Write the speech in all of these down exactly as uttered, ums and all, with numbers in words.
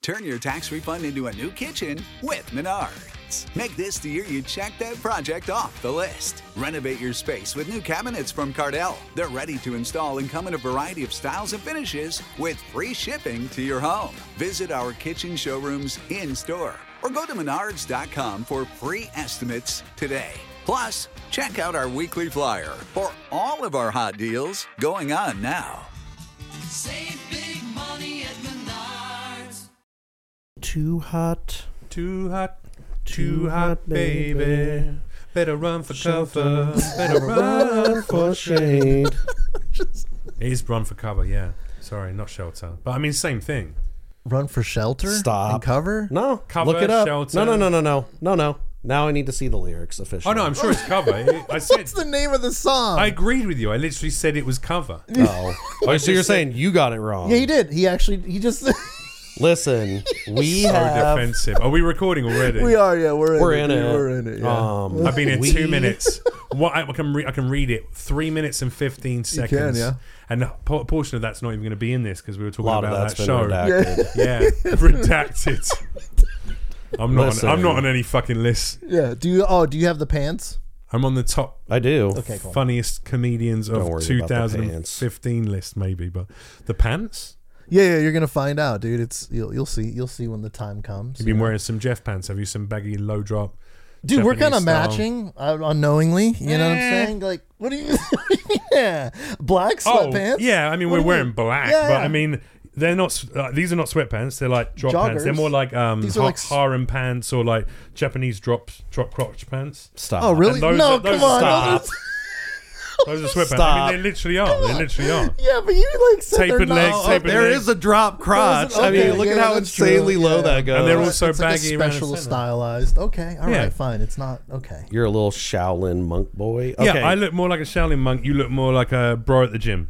Turn your tax refund into a new kitchen with Menards. Make this the year you check that project off the list. Renovate your space with new cabinets from Cardell. They're ready to install and come in a variety of styles and finishes with free shipping to your home. Visit our kitchen showrooms in-store or go to menards dot com for free estimates today. Plus, check out our weekly flyer for all of our hot deals going on now. Save big money at Menards. Too hot. Too hot. Too hot, baby. Better run for cover. Better run for shade. It is run for cover, yeah. Sorry, not shelter. But I mean, same thing. Run for shelter? Stop. And cover? No. Cover, Look it up. shelter. No, no, no, no, no. No, no. Now I need to see the lyrics officially. Oh, no, I'm sure it's cover. I said, What's the name of the song? I agreed with you. I literally said it was cover. Oh. Oh, so you're saying you got it wrong. Yeah, he did. He actually, he just... Listen, we So have... defensive. Are we recording already? we are, yeah. We're in We're it. in it. We're in it, yeah. Um, I've been in we- two minutes. What I can re- I can read it. Three minutes and fifteen seconds. yeah. And a po- portion of that's not even going to be in this because we were A talking lot of about that's that been show. redacted. Yeah, redacted. I'm not. Listen. On, I'm not on any fucking list. Yeah. Do you, oh, do you have the pants? I'm on the top I do. Okay, cool. funniest comedians Don't of worry about the twenty fifteen list, maybe. But the pants. Yeah, yeah, you're gonna find out, dude. It's you'll you'll see you'll see when the time comes. You've been wearing some Jeff pants. Have you some baggy low drop? Dude, we're kind of Japanese style? matching uh, unknowingly. You know what I'm Eh. saying? Like, what do you? Yeah, black sweatpants. Oh, yeah. I mean, What we're do you wearing mean? black, Yeah, but yeah. I mean, they're not. Uh, these are not sweatpants. They're like drop pants. They're Joggers. more like um These are ha- like s- harem pants or like Japanese drop drop crotch pants. Stop. Oh, really? And those no, are- those come are on. stop. those are- Those are sweatpants. I Stop. mean, they literally are. They literally are. Yeah, but you like said Tapered they're not- legs, Oh, tapered There legs. is a drop crotch. Okay, I mean, look yeah, at how that's true. insanely low Yeah. that goes. And they're also it's like a baggy around the special center. stylized. Okay, all right, Yeah. fine. It's not okay. You're a little Shaolin monk boy. Okay. Yeah, I look more like a Shaolin monk. You look more like a bro at the gym.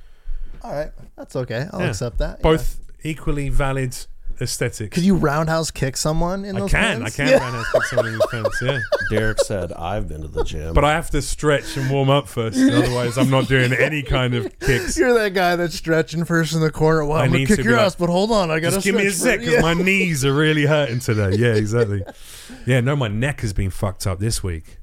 All right, that's okay. I'll Yeah. accept that. Both equally valid aesthetics. Could you roundhouse kick someone in I those can. pants? I can Yeah. roundhouse kick someone in the fence. Yeah. Derek said, I've been to the gym. But I have to stretch and warm up first. Otherwise, I'm not doing any kind of kicks. You're that guy that's stretching first in the corner. Well, I I'm gonna need kick to your be like, ass, but hold on, I gotta Just give me a stretch sec for- because yeah. my knees are really hurting today. Yeah, exactly. Yeah, no, my neck has been fucked up this week.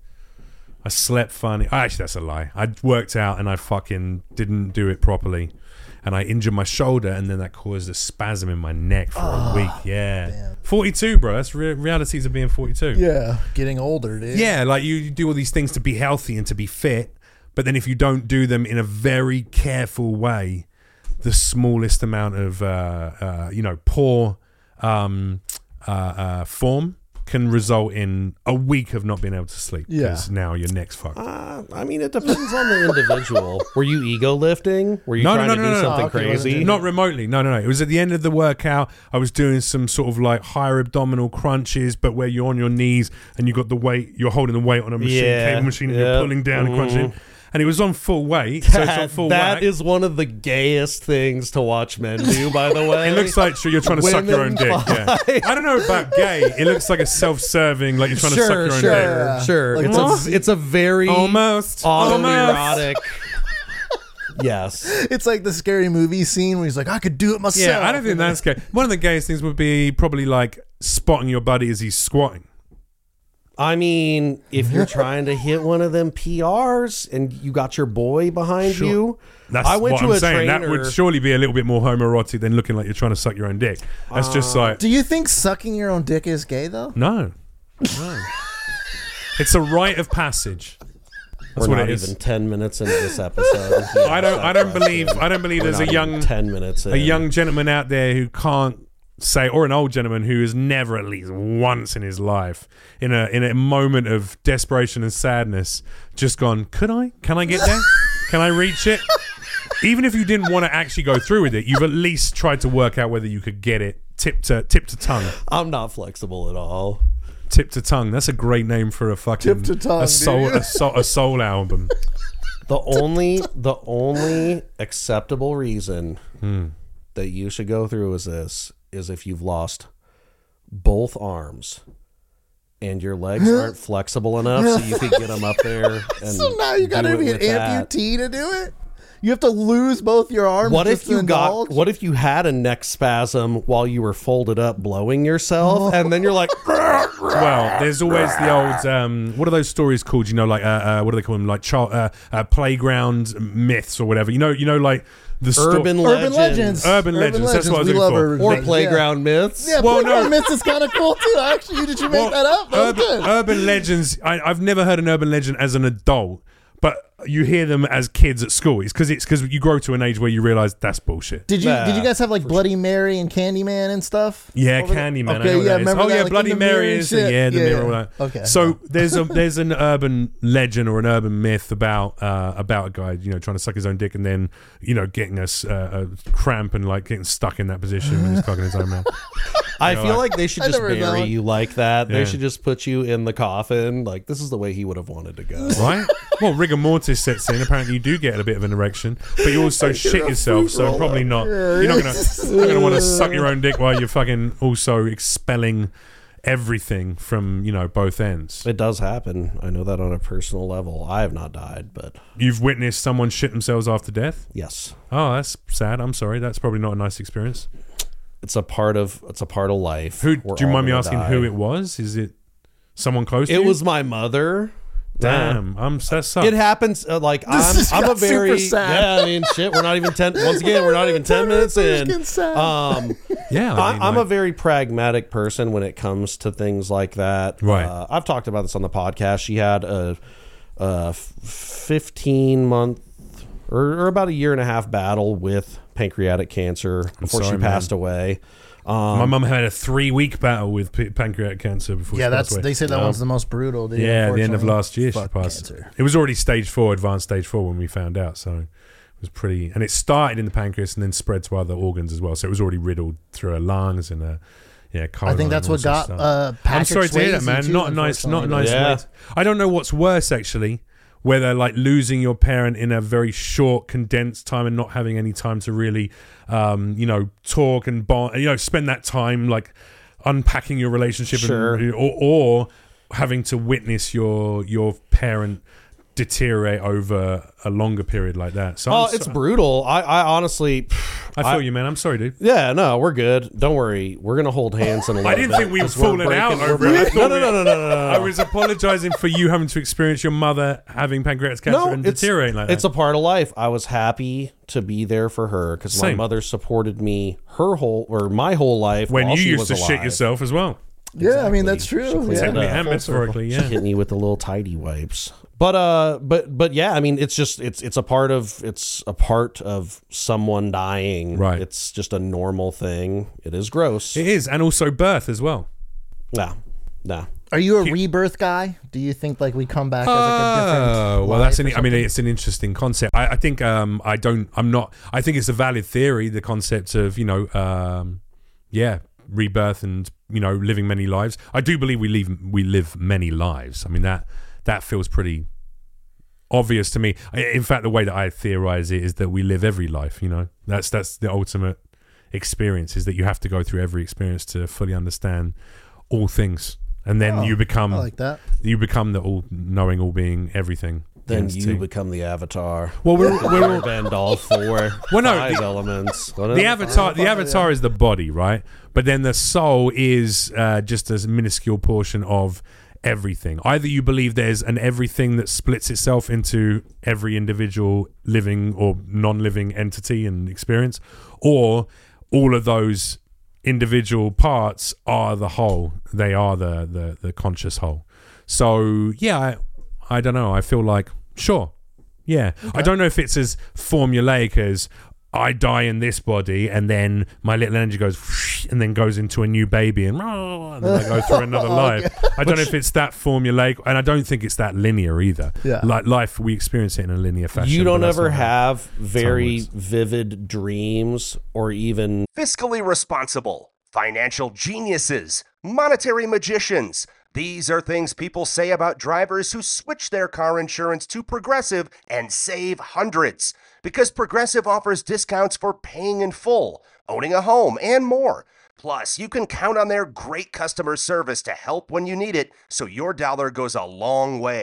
I slept funny. Oh, actually, that's a lie. I worked out and I fucking didn't do it properly. And I injured my shoulder, and then that caused a spasm in my neck for a week. Yeah. damn. forty-two, bro. That's re- realities of being forty-two. Yeah, getting older, dude. Yeah, like you, you do all these things to be healthy and to be fit, but then if you don't do them in a very careful way, the smallest amount of uh, uh, you know poor um, uh, uh, form can result in a week of not being able to sleep. Yeah. Because now your neck's fucked. Uh, I mean, it depends on the individual. Were you ego lifting? Were you No, no, trying no, to no, do no. something Oh, okay, crazy? wasn't Not remotely. No, no, no. It was at the end of the workout. I was doing some sort of like higher abdominal crunches, but where you're on your knees and you got the weight, you're holding the weight on a machine, Yeah, cable machine, and yeah, you're pulling down and mhm. crunching. And it was on full weight, so it's on That, full that whack. is one of the gayest things to watch men do, by the way. It looks like so you're trying to suck your own Women dick. Yeah. I don't know about gay. It looks like a self-serving, like you're trying to suck sure, your own sure, dick. Yeah. sure. Like, it's, what? a, it's a very Almost. autoerotic. Yes. It's like the scary movie scene where he's like, I could do it myself. Yeah, I don't think And that's gay. One of the gayest things would be probably like spotting your buddy as he's squatting. I mean, if you're trying to hit one of them P Rs and you got your boy behind Sure. you, That's I went what to I'm a saying. trainer. That would surely be a little bit more homoerotic than looking like you're trying to suck your own dick. That's just like Do you think sucking your own dick is gay though? no, no. It's a rite of passage. That's We're what not it is. even ten minutes into this episode. He I don't. asked I that don't believe. question. I don't believe We're there's not a even young ten minutes. In. a young gentleman out there who can't say, or an old gentleman who has never, at least once in his life, in a in a moment of desperation and sadness, just gone, could I? Can I get there? Can I reach it? Even if you didn't want to actually go through with it, you've at least tried to work out whether you could get it tip to tip to tongue. I'm not flexible at all. Tip to tongue. That's a great name for a fucking Tip to tongue, a soul dude. a soul, a soul album. The only the only acceptable reason Hmm. that you should go through is this is if you've lost both arms and your legs aren't flexible enough so you could get them up there and So now you do gotta it be an with that. amputee to do it? You have to lose both your arms. What just if you to got? indulge? What if you had a neck spasm while you were folded up, blowing yourself, and then you're like, Well, there's always the old. Um, what are those stories called? You know, like uh, uh, what do they call them? Like child, uh, uh, playground myths or whatever. You know, you know, like the sto- urban Urban legends, legends. Urban legends, that's what I was we looking love for. urban or legends, playground myths. Yeah, yeah Well, playground no. myths is kind of cool too. Actually, did you make Well, that up? That was urban, good. urban legends. I, I've never heard an urban legend as an adult, but you hear them as kids at school. It's because it's because you grow to an age where you realize that's bullshit. Did you Nah, did you guys have like Bloody Mary and Candyman and stuff? Yeah, Over the- Candyman. Okay, I know what yeah, that is. remember Oh that, yeah, like, Bloody in the mirror Mary and is shit? yeah, the Yeah, mirror. yeah. All that. Okay. So there's a there's an urban legend or an urban myth about uh, about a guy you know trying to suck his own dick and then you know getting a, s- uh, a cramp and like getting stuck in that position when he's cocking his own mouth. I know, feel like- like they should I just never heard that bury one. you like that. Yeah. They should just put you in the coffin. Like, this is the way he would have wanted to go. Right? Well, rigor mortis sets in. Apparently, you do get a bit of an erection, but you also shit yourself, so probably not. You're not gonna, you're gonna want to suck your own dick while you're fucking also expelling everything from you know both ends. It does happen. I know that on a personal level. I have not died, but You've witnessed someone shit themselves after death. yes, Oh, that's sad. I'm sorry. That's probably not a nice experience. it's a part of it's a part of life. Who? We're Do you all mind me gonna asking die. who it was? Is it someone close to you? It was my mother. Damn. I'm. That sucks. It happens. Uh, like I'm, has I'm a got super very sad. yeah. I mean, shit. We're not even ten. Once again, we're not even ten minutes It's in. getting sad. Um, Yeah. I I, mean, I'm a like- very pragmatic person when it comes to things like that. Right. Uh, I've talked about this on the podcast. She had a, a fifteen month or, or about a year and a half battle with pancreatic cancer before sorry, she passed man. away. Um, My mum had a three week battle with p- pancreatic cancer before yeah, she passed that's away. they say that one's the most brutal. Dude, Yeah, at the end of unfortunately. last year, she Fuck passed. cancer. It was already stage four, advanced stage four, when we found out. So it was pretty, and it started in the pancreas and then spread to other organs as well. So it was already riddled through her lungs and her, yeah, I colon think that's and all what sorts got of stuff. uh, Patrick I'm sorry to hear that, Swayze, man. too, Not a nice, not a nice Yeah. way. to- I don't know what's worse actually. Whether like losing your parent in a very short, condensed time and not having any time to really, um, you know, talk and bond, you know, spend that time like unpacking your relationship, Sure. and, or, or having to witness your your parent deteriorate over a longer period like that. So oh, I'm it's so- brutal. I, I honestly, I feel you, man. I'm sorry, dude. yeah, no, we're good. Don't worry. We're gonna hold hands in a little I didn't bit, think we were 'cause we're falling out breaking- over we're it. I breaking- thought No, we- no, no, no, no, no, no. I was apologizing for you having to experience your mother having pancreatic cancer and it's, deteriorating like that. it's a part of life. I was happy to be there for her because my Same. mother supported me her whole or my whole life when while you she used was to shit alive. yourself as well. Yeah, I mean that's true. She cleaned Yeah. it Technically up. and metaphorically, yeah. Hitting you with the little tidy wipes. But uh, but but yeah, I mean, it's just it's it's a part of it's a part of someone dying. Right. It's just a normal thing. It is gross. It is, and also birth as well. Nah, nah. Are you a rebirth guy? Do you think like we come back as like a different? Oh, well, life that's or an. I mean, something? it's an interesting concept. I, I think um, I don't. I'm not. I think it's a valid theory. The concept of you know, um, yeah, rebirth and you know, living many lives. I do believe we live we live many lives. I mean that that feels pretty obvious to me. In fact, the way that I theorize it is that we live every life. You know, that's that's the ultimate experience. Is that you have to go through every experience to fully understand all things, and then Oh, you become I like that. you become the all knowing, all being, everything. Then entity. you become the avatar. Well, we're, The we're, bend all four. Well, no, five the- elements. What the are- avatar. The avatar is the body, right? But then the soul is uh, just a minuscule portion of everything. Either you believe there's an everything that splits itself into every individual living or non-living entity and experience, or all of those individual parts are the whole. They are the the, the conscious whole. So yeah, I, I don't know. I feel like sure, yeah. I don't know if it's as formulaic as I die in this body and then my little energy goes whoosh, and then goes into a new baby and, and then I go through another life. I don't know if it's that formulaic, and I don't think it's that linear either. Yeah. Like life, we experience it in a linear fashion. You don't but that's ever not- have very onwards. vivid dreams or even Fiscally responsible, financial geniuses, monetary magicians. These are things people say about drivers who switch their car insurance to Progressive and save hundreds. Because Progressive offers discounts for paying in full, owning a home, and more. Plus, you can count on their great customer service to help when you need it, so your dollar goes a long way.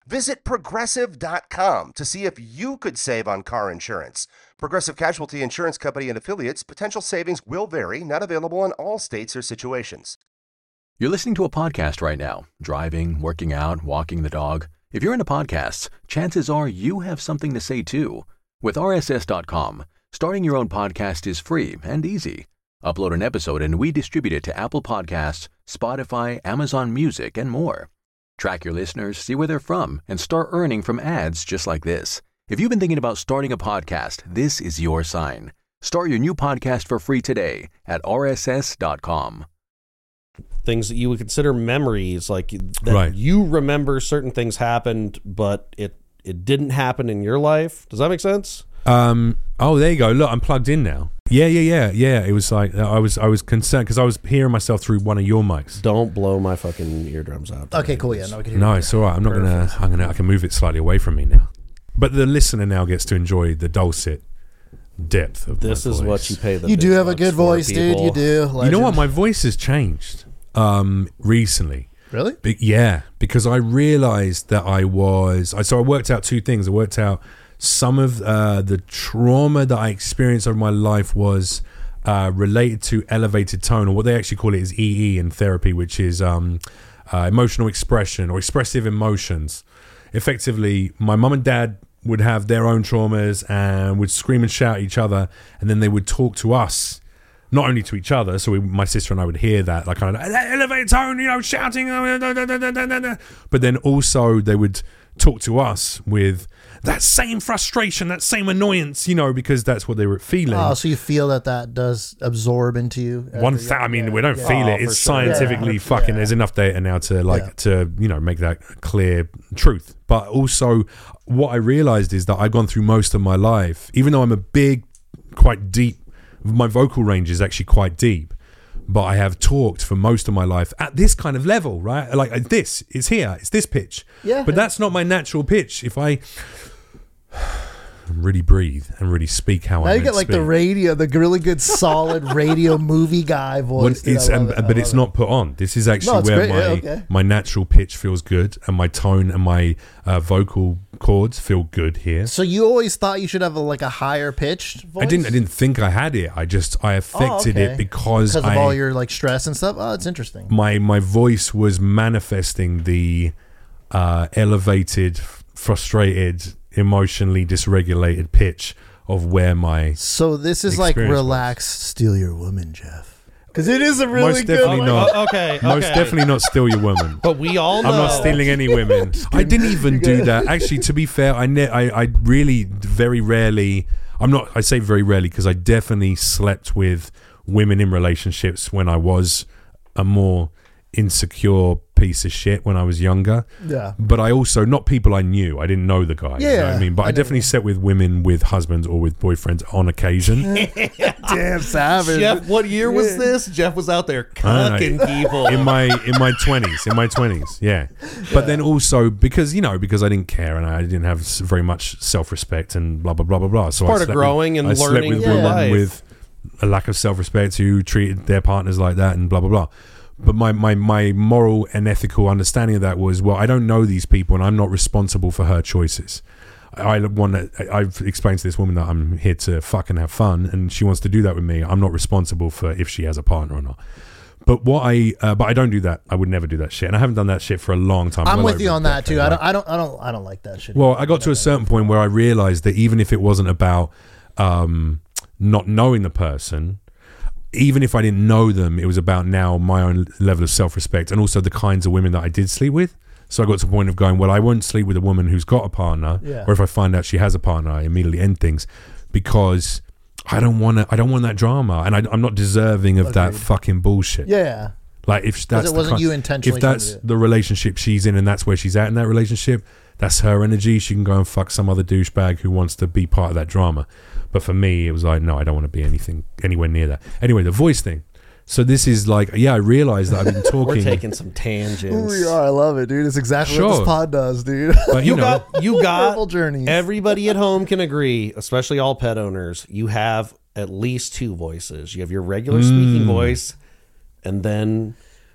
Visit progressive dot com to see if you could save on car insurance. Progressive Casualty Insurance Company and affiliates. Potential savings will vary, not available in all states or situations. You're listening to a podcast right now, driving, working out, walking the dog. If you're into podcasts, chances are you have something to say too. With R S S dot com, starting your own podcast is free and easy. Upload an episode and we distribute it to Apple Podcasts, Spotify, Amazon Music, and more. Track your listeners, see where they're from, and start earning from ads just like this. If you've been thinking about starting a podcast, this is your sign. Start your new podcast for free today at R S S dot com. Things that you would consider memories, like that Right. you remember certain things happened, but it it didn't happen in your life. Does that make sense? Um. Oh, there you go. Look, I'm plugged in now. Yeah, yeah, yeah, yeah. It was like I was, I was concerned because I was hearing myself through one of your mics. Don't blow my fucking eardrums out. Okay, cool. Yeah, no, we can hear No, you. it's all right. I'm not gonna. I'm gonna. I can move it slightly away from me now. But the listener now gets to enjoy the dulcet depth of This my is voice. what you pay the You big do have a bucks good for, voice, dude. people. You do. You know what? Legend. My voice has changed. Um, recently. Really? Be- yeah, because I realized that I was. I so I worked out two things. I worked out some of uh, the trauma that I experienced over my life was uh, related to elevated tone, or what they actually call it is E E in therapy, which is um, uh, emotional expression or expressive emotions. Effectively, my mum and dad would have their own traumas and would scream and shout at each other, and then they would talk to us. Not only to each other, so we, my sister and I would hear that, like kind of elevated tone, you know, shouting, but then also they would talk to us with that same frustration, that same annoyance, you know, because that's what they were feeling. Oh, so you feel that that does absorb into you? as One a thing, young- I mean, yeah, we don't yeah. feel Oh, it. for It's sure. scientifically Yeah. fucking. Yeah. There's enough data now to like Yeah. to you know make that clear truth. But also, what I realized is that I've gone through most of my life, even though I'm a big, quite deep. My vocal range is actually quite deep, but I have talked for most of my life at this kind of level, right? Like uh, this, it's here, it's this pitch. Yeah. But that's not my natural pitch. If I really breathe and really speak how Now I you get like the radio, the really good, solid radio movie guy Well, voice. dude, it's I love and, it. I but it's love not put on. This is actually No, it's where great. my Yeah, okay. my natural pitch feels good and my tone and my uh, vocal cords feel good here. it. So you always thought you should have a, like a higher pitched voice? I didn't. I didn't think I had it. I just I affected Oh, okay. it because because of I all your like stress and stuff. Oh, it's interesting. my my voice was manifesting the uh, elevated, frustrated, emotionally dysregulated pitch of where my So this is like experience was. relax, steal your woman, Jeff. Because it is a really most good. definitely not. Oh, okay, Most okay. definitely not steal your woman. But we all know. I'm not stealing any women. I didn't even do that. Actually, to be fair, I ne- I, I really very rarely. I'm not. I say very rarely because I definitely slept with women in relationships when I was a more insecure piece of shit when I was younger. Yeah. But I also not people I knew. I didn't know the guy. You know what Yeah, I mean, but I I, know. definitely slept with women with husbands or with boyfriends on occasion. Damn savage. Jeff, what year was this? Jeff was out there I don't know. cucking people. in my in my twenties in my twenties yeah but then also because you know because I didn't care and I didn't have s- very much self-respect and blah blah blah blah blah so part I of slept growing with, and I slept learning with your women life. with a lack of self-respect who treated their partners like that and blah blah blah. But my, my, my moral and ethical understanding of that was, well, I don't know these people and I'm not responsible for her choices. I want to, I've explained to this woman that I'm here to fucking have fun and she wants to do that with me. I'm not responsible for if she has a partner or not. But what I, uh, but I don't do that. I would never do that shit. And I haven't done that shit for a long time. I'm well with over you a on that decade. too. I Like, don't, I don't, I don't, I don't like that shit. well, I got to a certain point where I realized that even if it wasn't about um, not knowing the person, even if I didn't know them, it was about now my own level of self-respect and also the kinds of women that I did sleep with. So I got to the point of going, well, I won't sleep with a woman who's got a partner, Yeah. or if I find out she has a partner, I immediately end things because I don't want to. I don't want that drama, and I, I'm not deserving of that Agreed. fucking bullshit. Yeah. Like if that's it the wasn't kind- you intentionally if that's trying to do it. the relationship she's in and that's where she's at in that relationship, that's her energy. She can go and fuck some other douchebag who wants to be part of that drama. But for me, it was like, no, I don't want to be anything anywhere near that. Anyway, the voice thing. So this is like, yeah, I realized that I've been talking. We're taking some tangents. We are. I love it, dude. It's exactly what Sure. this pod does, dude. But you, You know, got, you Purple got. journeys. Everybody at home can agree, especially all pet owners. You have at least two voices. You have your regular speaking voice, and then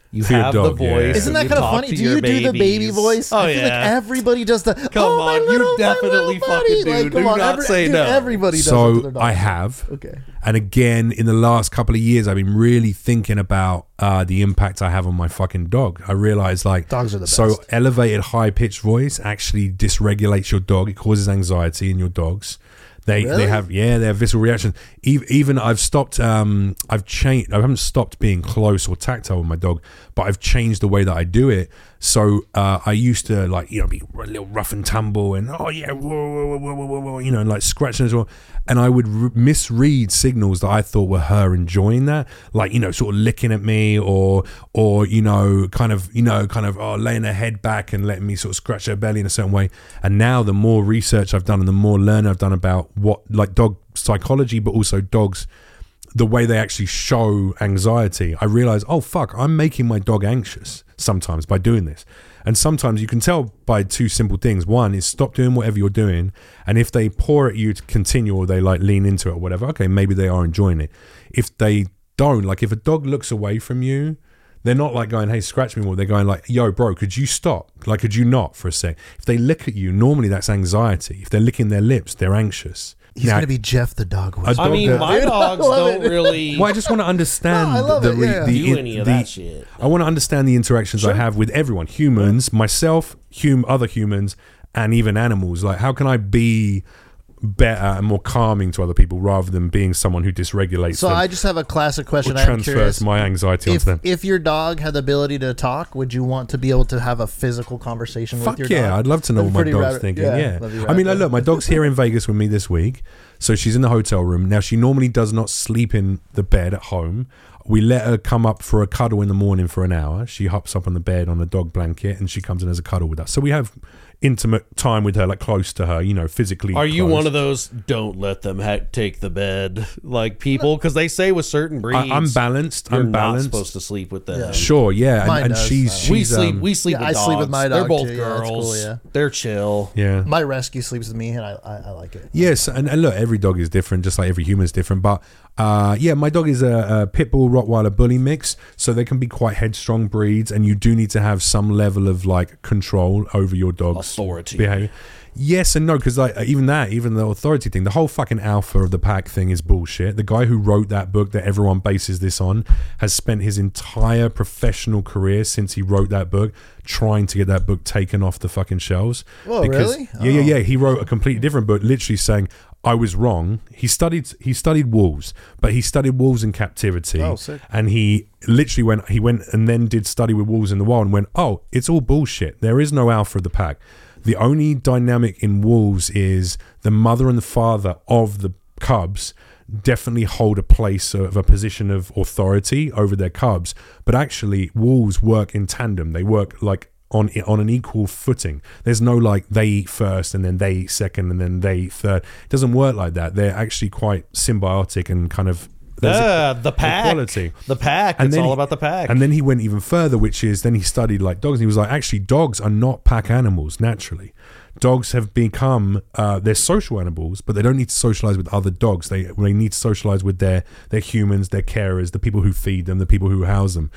You For your have dog, the yeah. voice. Isn't and that you kind of talk funny? to Do your you do the baby babies. voice? Oh I feel yeah. like everybody does the. Come oh, my on, you little, my definitely little fucking buddy. do. Like, come Do on, not every, say dude, no. Everybody does it to So their dog. I have. Okay. And again, in the last couple of years, I've been really thinking about uh, the impact I have on my fucking dog. I realized like Dogs are the so best. elevated, high pitched voice actually dysregulates your dog. It causes anxiety in your dogs. They Really? they have yeah they have visceral reactions. Even, even I've stopped um I've changed I haven't stopped being close or tactile with my dog, but I've changed the way that I do it. So uh, I used to like you know be a little rough and tumble and oh yeah whoa, whoa, whoa, whoa, whoa, whoa, you know and like scratching as well, and I would r- misread signals that I thought were her enjoying that, like you know sort of licking at me or or you know kind of you know kind of oh laying her head back and letting me sort of scratch her belly in a certain way. And now the more research I've done and the more learning I've done about what like dog psychology, but also dogs, the way they actually show anxiety, I realize, oh fuck, I'm making my dog anxious sometimes by doing this. And sometimes you can tell by two simple things. One is stop doing whatever you're doing, and if they pour at you to continue or they like lean into it or whatever, okay, maybe they are enjoying it. If they don't, like if a dog looks away from you, they're not like going, hey, scratch me more. They're going like, yo, bro, could you stop? Like, could you not for a sec? If they lick at you, normally that's anxiety. If they're licking their lips, they're anxious. He's Now- going to be Jeff the dog A whisperer. I mean, dog- my dogs I love don't it. really Well, I just want to understand No, I love the, it, re- yeah. the, do any of the- that shit. I want to understand the interactions I have with everyone, humans, myself, hum, other humans, and even animals. Like, how can I be better and more calming to other people rather than being someone who dysregulates So them I just have a classic question. or I'm transfers curious. my anxiety If, onto them? if your dog had the ability to talk, would you want to be able to have a physical conversation Fuck with your yeah, dog? I'd love to know That'd what be my pretty dog's rad- thinking. yeah, Yeah, that'd be I mean, rad. like, look, my dog's here in Vegas with me this week, so she's in the hotel room now. She normally does not sleep in the bed at home. We let her come up for a cuddle in the morning for an hour. She hops up on the bed on a dog blanket and she comes in as a cuddle with us. So we have intimate time with her, like close to her, you know, physically. Are you close. one of those don't let them ha- take the bed like people? Because they say with certain breeds, I, I'm balanced. You're I'm not balanced. supposed to sleep with them. Yeah. Sure, yeah, and, Mine and does. she's Uh, she's we sleep. um, we sleep Yeah, with I dogs. sleep with my They're dog, both too. Yeah, that's girls. cool, yeah. They're chill. yeah. My rescue sleeps with me, and I, I, I like it. Yes, and, and look, every dog is different, just like every human is different. But uh, yeah, my dog is a, a pit bull Rottweiler bully mix, so they can be quite headstrong breeds, and you do need to have some level of like control over your dog's Authority. behavior. Yes and no, because like even that, even the authority thing, the whole fucking alpha of the pack thing is bullshit. The guy who wrote that book that everyone bases this on has spent his entire professional career since he wrote that book trying to get that book taken off the fucking shelves. Whoa, Because- really? Yeah, yeah, Oh. yeah. He wrote a completely different book, literally saying I was wrong. He studied he studied wolves, but he studied wolves in captivity. Oh, sick. And he literally went he went and then did study with wolves in the wild and went, oh, it's all bullshit. There is no alpha of the pack. The only dynamic in wolves is the mother and the father of the cubs definitely hold a place of a position of authority over their cubs, but actually wolves work in tandem. They work like on on an equal footing. There's no like they eat first and then they eat second and then they eat third. It doesn't work like that. They're actually quite symbiotic and kind of there's Ah, the pack. equality. The pack. And It's then all he- about the pack. And then he went even further, which is then he studied like dogs. And he was like, actually, dogs are not pack animals naturally. Dogs have become uh, they're social animals, but they don't need to socialize with other dogs. They they need to socialize with their their humans, their carers, the people who feed them, the people who house them.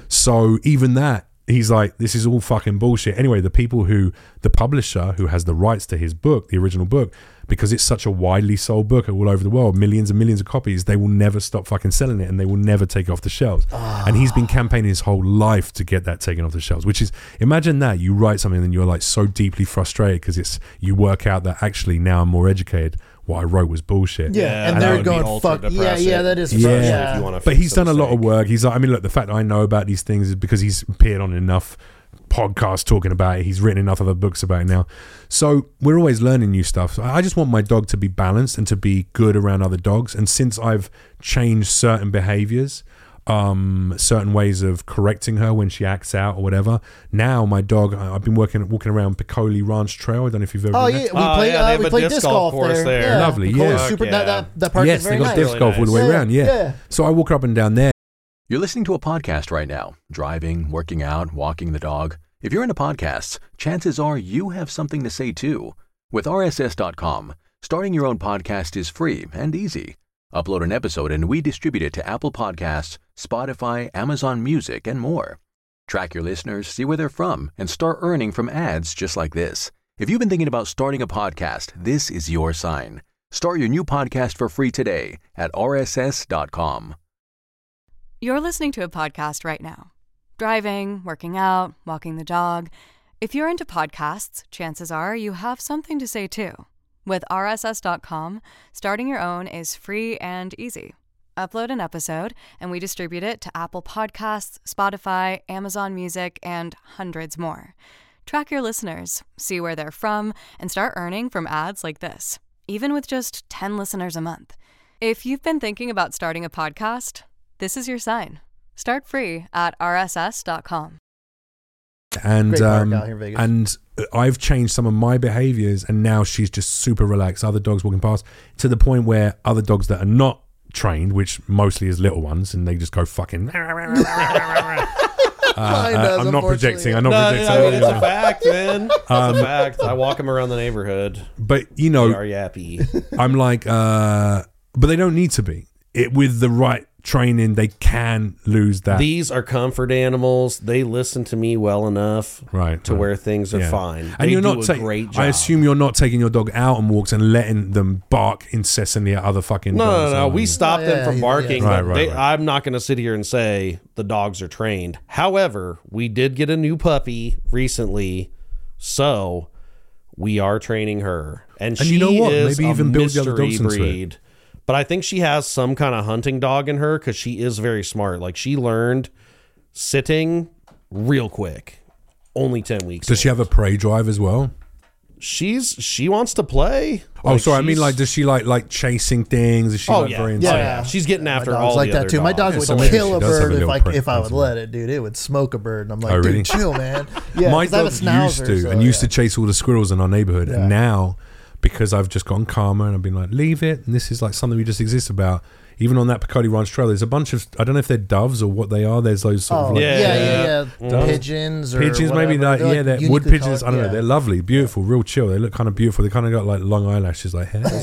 So even that, he's like, this is all fucking bullshit. Anyway, the people who, the publisher who has the rights to his book, the original book, because it's such a widely sold book all over the world, millions and millions of copies, they will never stop fucking selling it and they will never take it off the shelves. And he's been campaigning his whole life to get that taken off the shelves, which is, imagine that you write something and you're like so deeply frustrated because it's, you work out that actually now I'm more educated. What I wrote was bullshit. Yeah, and and that they're would be going, ultra fuck, yeah, depressing. yeah, that is, Yeah. yeah. Especially if you wanna But fix he's the done a lot of mistake. work. He's like, I mean, look, the fact that I know about these things is because he's appeared on enough podcasts talking about it. He's written enough other books about it now. So we're always learning new stuff. So I just want my dog to be balanced and to be good around other dogs. And since I've changed certain behaviors, um, certain ways of correcting her when she acts out or whatever, now my dog, I- I've been working walking around Piccoli Ranch Trail. I don't know if you've ever Oh been yeah, there. we Oh, play. yeah, they uh, have we a play disc disc golf golf course there. there. Yeah. Lovely, Picoli's yeah. Super, Fuck that, yeah. that that park Yes, is they very got nice. disc golf all the way Yeah, around. Yeah. yeah. So I walk up and down there. You're listening to a podcast right now, driving, working out, walking the dog. If you're into podcasts, chances are you have something to say too. With R S S dot com, starting your own podcast is free and easy. Upload an episode and we distribute it to Apple Podcasts, Spotify, Amazon Music, and more. Track your listeners, see where they're from, and start earning from ads just like this. If you've been thinking about starting a podcast, this is your sign. Start your new podcast for free today at R S S dot com. You're listening to a podcast right now. Driving, working out, walking the dog. If you're into podcasts, chances are you have something to say too. With R S S dot com, starting your own is free and easy. Upload an episode, and we distribute it to Apple Podcasts, Spotify, Amazon Music, and hundreds more. Track your listeners, see where they're from, and start earning from ads like this, even with just ten listeners a month. If you've been thinking about starting a podcast, this is your sign. Start free at R S S dot com. And Great park um, out here in Vegas. and I've changed some of my behaviors, and now she's just super relaxed. Other dogs walking past, to the point where other dogs that are not trained, which mostly is little ones, and they just go fucking. uh, does, I'm not projecting. I'm not No, projecting. no, I mean, it's a fact, man. It's Um, a fact. I walk them around the neighborhood. But you They know, are yappy. I'm like, uh, but they don't need to be. It with the right training, they can lose that. These are comfort animals. They listen to me well enough Right, to right. where things are Yeah. fine. And They you're do not a taking. great job. I assume you're not taking your dog out on walks and letting them bark incessantly at other fucking No, no, dogs. no, no. are We you? stop Oh, them yeah, from yeah, barking. yeah. but Right, right, they, right. I'm not going to sit here and say the dogs are trained. However, we did get a new puppy recently, so we are training her. And, And she you know what? is Maybe a even build the other mystery dogs into it. breed. But I think she has some kind of hunting dog in her because she is very smart. Like, she learned sitting real quick. Only ten weeks. Does she have a prey drive as well? She's she wants to play. Oh, Like, sorry. I mean, she's- like, does she like like chasing things? Is she Oh, like yeah. very Oh, insane? yeah. She's getting after My all dog's the like that other too. My dogs. dog Yeah, would so maybe kill she a does have bird a if little I prick if I would principle. let it, dude. It would smoke a bird, and I'm like, Oh, really? dude, chill, man. Yeah, My 'cause I have a dog schnauzer, used to so, and used yeah. to chase all the squirrels in our neighborhood, Yeah. and now because I've just gotten calmer and I've been like, leave it. And this is like something we just exist about. Even on that Picardy Ranch Trail, there's a bunch of I don't know if they're doves or what they are. There's those sort Oh, of like yeah, Yeah. yeah, yeah. Doves. Pigeons or pigeons, maybe whatever. that. They're, Yeah, like, they're wood uniquely pigeons. colored, I don't know. yeah. They're lovely, beautiful, real chill. They look kind of beautiful. They kind of got like long eyelashes, like hair.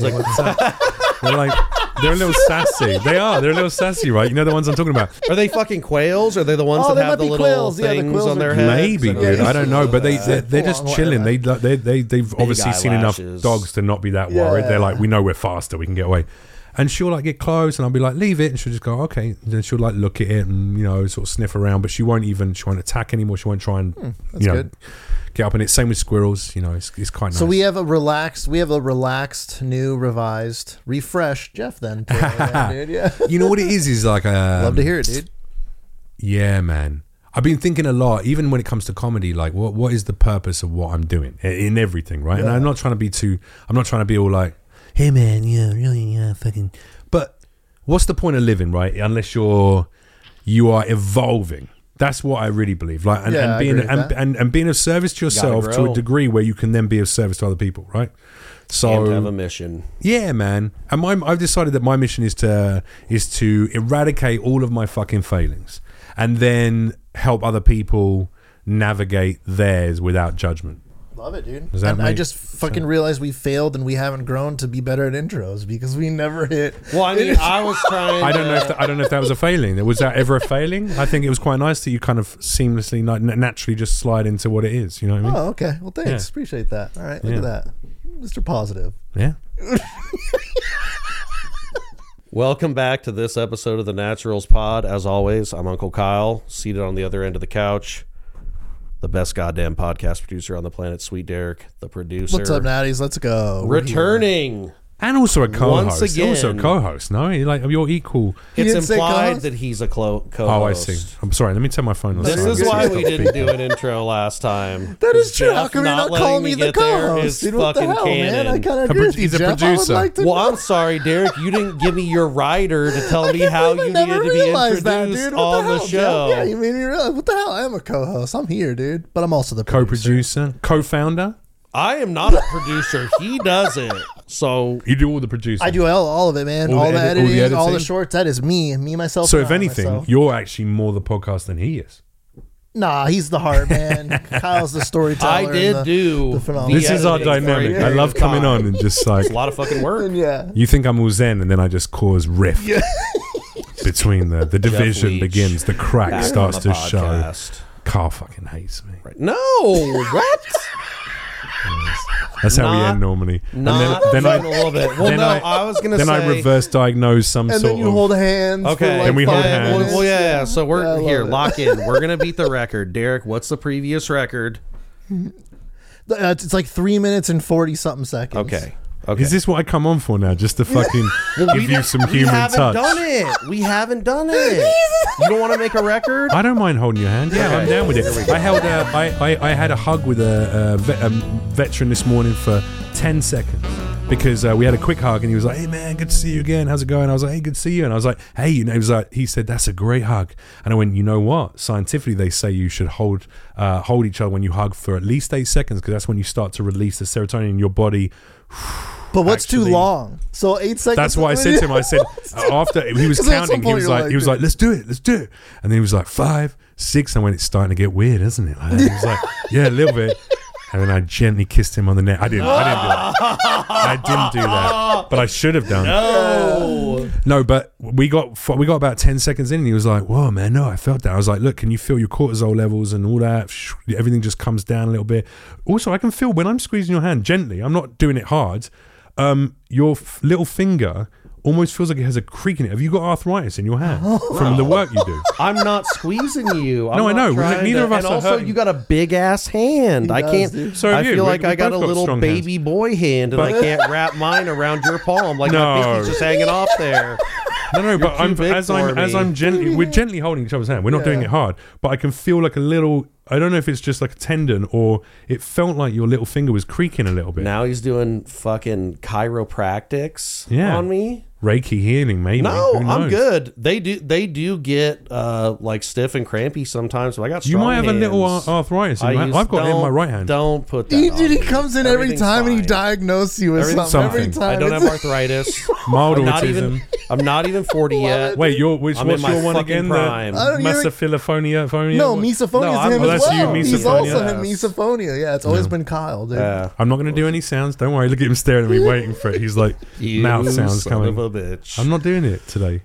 they're like they're a little sassy. They are. They're a little sassy, right? You know the ones I'm talking about. Are they fucking quails? Or are they the ones Oh, that they have the might be little quails. Yeah, the things quails on are- their heads? Maybe, and dude. everything? I don't know, but they they're, they're just Long chilling. They they they they've obviously seen enough eyelashes. dogs to not be that worried. They're Yeah. like, we know we're faster. We can get away. And she'll like get close, and I'll be like, leave it, and she'll just go, okay. And then she'll like look at it and you know sort of sniff around, but she won't even she won't attack anymore. She won't try and that's you know good. get up in it. Same with squirrels. You know, it's, it's quite nice. So we have a relaxed, we have a relaxed, new, revised, refreshed Jeff. Then, today, yeah, dude. Yeah, you know what it is is like um, love to hear it, dude. Yeah, man. I've been thinking a lot, even when it comes to comedy, like what what is the purpose of what I'm doing in, in everything, right? And Yeah. I'm not trying to be too. I'm not trying to be all like, hey man, yeah, really, yeah, fucking. But what's the point of living, right? Unless you're you are evolving. That's what I really believe. Like and, Yeah, and I being agree with and, that. and, and being of service to yourself to grow. a degree where you can then be of service to other people, right? So And have a mission. yeah, man. And my, I've decided that my mission is to is to eradicate all of my fucking failings, and then help other people navigate theirs without judgment. Love it, dude. Does that And I make just fucking realized we failed and we haven't grown to be better at intros because we never hit. Well, I mean, I was trying. I don't know if to- that, I don't know if that was a failing. Was that ever a failing? I think it was quite nice that you kind of seamlessly, na- naturally, just slide into what it is. You know what I mean? Oh, okay. Well, thanks. Yeah. Appreciate that. All right, look Yeah. at that, Mister Positive. Yeah. Welcome back to this episode of the Naturals Pod. As always, I'm Uncle Kyle, seated on the other end of the couch. The best goddamn podcast producer on the planet, Sweet Derek, the producer. What's up, Natties? Let's go. We're here. Returning. And also a co-host. Once again- also a co-host. No, You're like you're equal. He It's didn't say implied co-host? that he's a clo- co-host. Oh, I see. I'm sorry. Let me turn my phone on. This silent. is why Stop we didn't speaking. do an intro last time. That is true. Jeff How come you're not letting calling me the get there co-host? is Dude, what the fucking hell, man? I canon. kind of A agree pro- with you, he's a Jeff. I would producer. like to Well, know. I'm sorry, Derek. You didn't give me your writer to tell I me can't how believe you I never needed to be realized that, introduced dude. What on the, the hell, show. Jeff? Yeah, you made me realize. What the hell? I am a co-host. I'm here, dude. But I'm also the producer. Co-producer, co-founder. I am not a producer. He does it. So You do all the producing. I do all, all of it, man. All All, the the, edit- all the editing, all the editing? shorts. That is me, me, myself. So and if I, anything, myself. you're actually more the podcast than he is. Nah, he's the heart, man. Kyle's the storyteller. I did and the, do. the phenomenal. This is our editing for a dynamic. I period love of coming time. on and just like It's a lot of fucking work. And yeah. you think I'm all zen, and then I just cause rift between the the division Leach begins. The crack Back starts on to the show. podcast. Carl fucking hates me. Right. No, what? That's how we Not- end normally. Not and then, then even I, a little bit. Well, then no, I, I, was gonna then say. I reverse diagnose some And sort then you of. hold hands. Okay, For like Then we hold five hands. minutes. Well, yeah, yeah. So we're Yeah, I here. love it. Lock in. We're gonna beat the record. Derek, what's the previous record? Uh, It's it's like three minutes and forty something seconds. Okay. Okay. Is this what I come on for now? Just to fucking give you some we human haven't touch. done it. We haven't done it. You don't want to make a record? I don't mind holding your hand. Yeah, Okay. I'm down with There we it. go. I held a, I, I, I had a hug with a, a, vet, a veteran this morning for ten seconds because uh, we had a quick hug and he was like, "Hey man, good to see you again. How's it going?" I was like, "Hey, good to see you." And I was like, "Hey," you know, he was like, he said, "That's a great hug." And I went, "You know what? Scientifically, they say you should hold uh, hold each other when you hug for at least eight seconds because that's when you start to release the serotonin in your body." But what's Actually- too long? So eight seconds. That's what I said to him. I said after he was 'Cause at some counting, he point was you're like, like, he was like, "Let's do it, let's do it." And then he was like, five, six. And when it's starting to get weird, isn't it? Like that. He was like, "Yeah, a little bit." And then I gently kissed him on the neck. I didn't. I didn't do that. I didn't do that, but I should have done. No. No, but we got we got about ten seconds in, and he was like, "Whoa, man, no, I felt that." I was like, "Look, can you feel your cortisol levels and all that? Everything just comes down a little bit." Also, I can feel when I'm squeezing your hand gently. I'm not doing it hard. Um, your f- little finger almost feels like it has a creak in it. Have you got arthritis in your hand from the work you do? I'm not squeezing you. I'm No, I not know. trying Neither to- of us And are also, hurting. you got a big ass hand. He I does, can't. dude. So I have you. feel We- like we I got a both got little strong baby boy hand, and I can't wrap mine around your palm. Like my No. pinky's just hanging off there. No, no, but too I'm big as I'm for as me. I'm gently we're gently holding each other's hand. We're not doing Yeah. it hard, but I can feel like a little. I don't know if it's just like a tendon or it felt like your little finger was creaking a little bit. Now he's doing fucking chiropractics Yeah. on me. Reiki healing, maybe. No, Who I'm knows? good. They do. They do get uh, like stiff and crampy sometimes. But I got. You strong might have a little hands. ar- arthritis. In I your hand. use- I've got it in my don't- right hand. Don't put that. He, on dude, he me. comes in every Everything's time and he fine. diagnoses you with Everything's something. Every something. time. I don't have It's- arthritis. Mild I'm not autism. even. I'm not even forty yet. Wait, your which I'm in what's my your one fucking again? prime. I The don't- you're- mesophilia, phonia. No, What- misophonia No, is I'm- him oh, as that's you, well. He's misophonia. also had Yes. misophonia. Yeah, it's always been Kyle, dude. Yeah. I'm not going to do any sounds. Don't worry. Look at him staring at me, waiting for it. He's like You mouth sounds son coming. of a bitch. I'm not doing it today.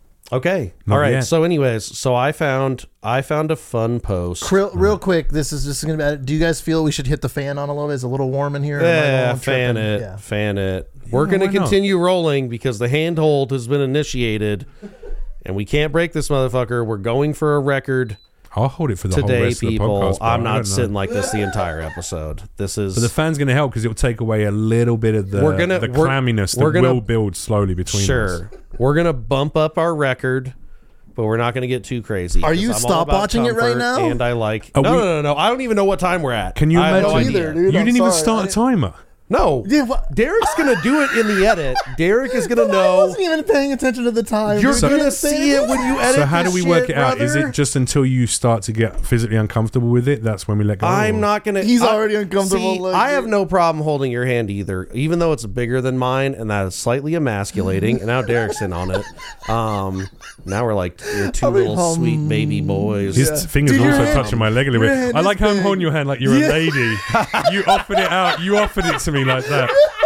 Okay. Not All right. yet. So, anyways, so I found I found a fun post. Real, real quick, this is just going to be. Do you guys feel we should hit the fan on a little bit? Is it a little warm in here? Am I Yeah, going fan tripping? it, Yeah. fan it. We're Yeah, gonna why not? continue rolling because the handhold has been initiated, and we can't break this motherfucker. We're going for a record I'll hold it for the whole today, rest people. of the podcast. bro. I'm I not don't know. sitting like this the entire episode. This is But the fan's going to help because it'll take away a little bit of the, We're gonna- the we're- clamminess we're that gonna- will build slowly between us. sure. We're gonna bump up our record, but we're not gonna get too crazy. Are 'cause you I'm all about stopwatching it right comfort, now? And I like. Are no, we- no, no, no. I don't even know what time we're at. Can you I have no imagine? idea. Either, dude. You I'm didn't even sorry. start I- a timer. No, Yeah, what- Derek's gonna do it in the edit. Derek is gonna I know. wasn't even paying attention to the time. You're dude. gonna You see it when you edit. So how do this we work shit, it out? Is brother? it just until you start to get physically uncomfortable with it? That's when we let go. I'm or- not gonna. He's I- already uncomfortable, See, like, I have dude. no problem holding your hand either, even though it's bigger than mine, and that is slightly emasculating. And now Derek's in on it. Um, now we're like you're two I mean, little um, sweet baby boys. His Yeah. fingers Dude, are your also hand- touching my leg a little your bit. hand I is like how I'm big. holding your hand like you're Yeah. a lady. You offered it out. You offered it to me like that.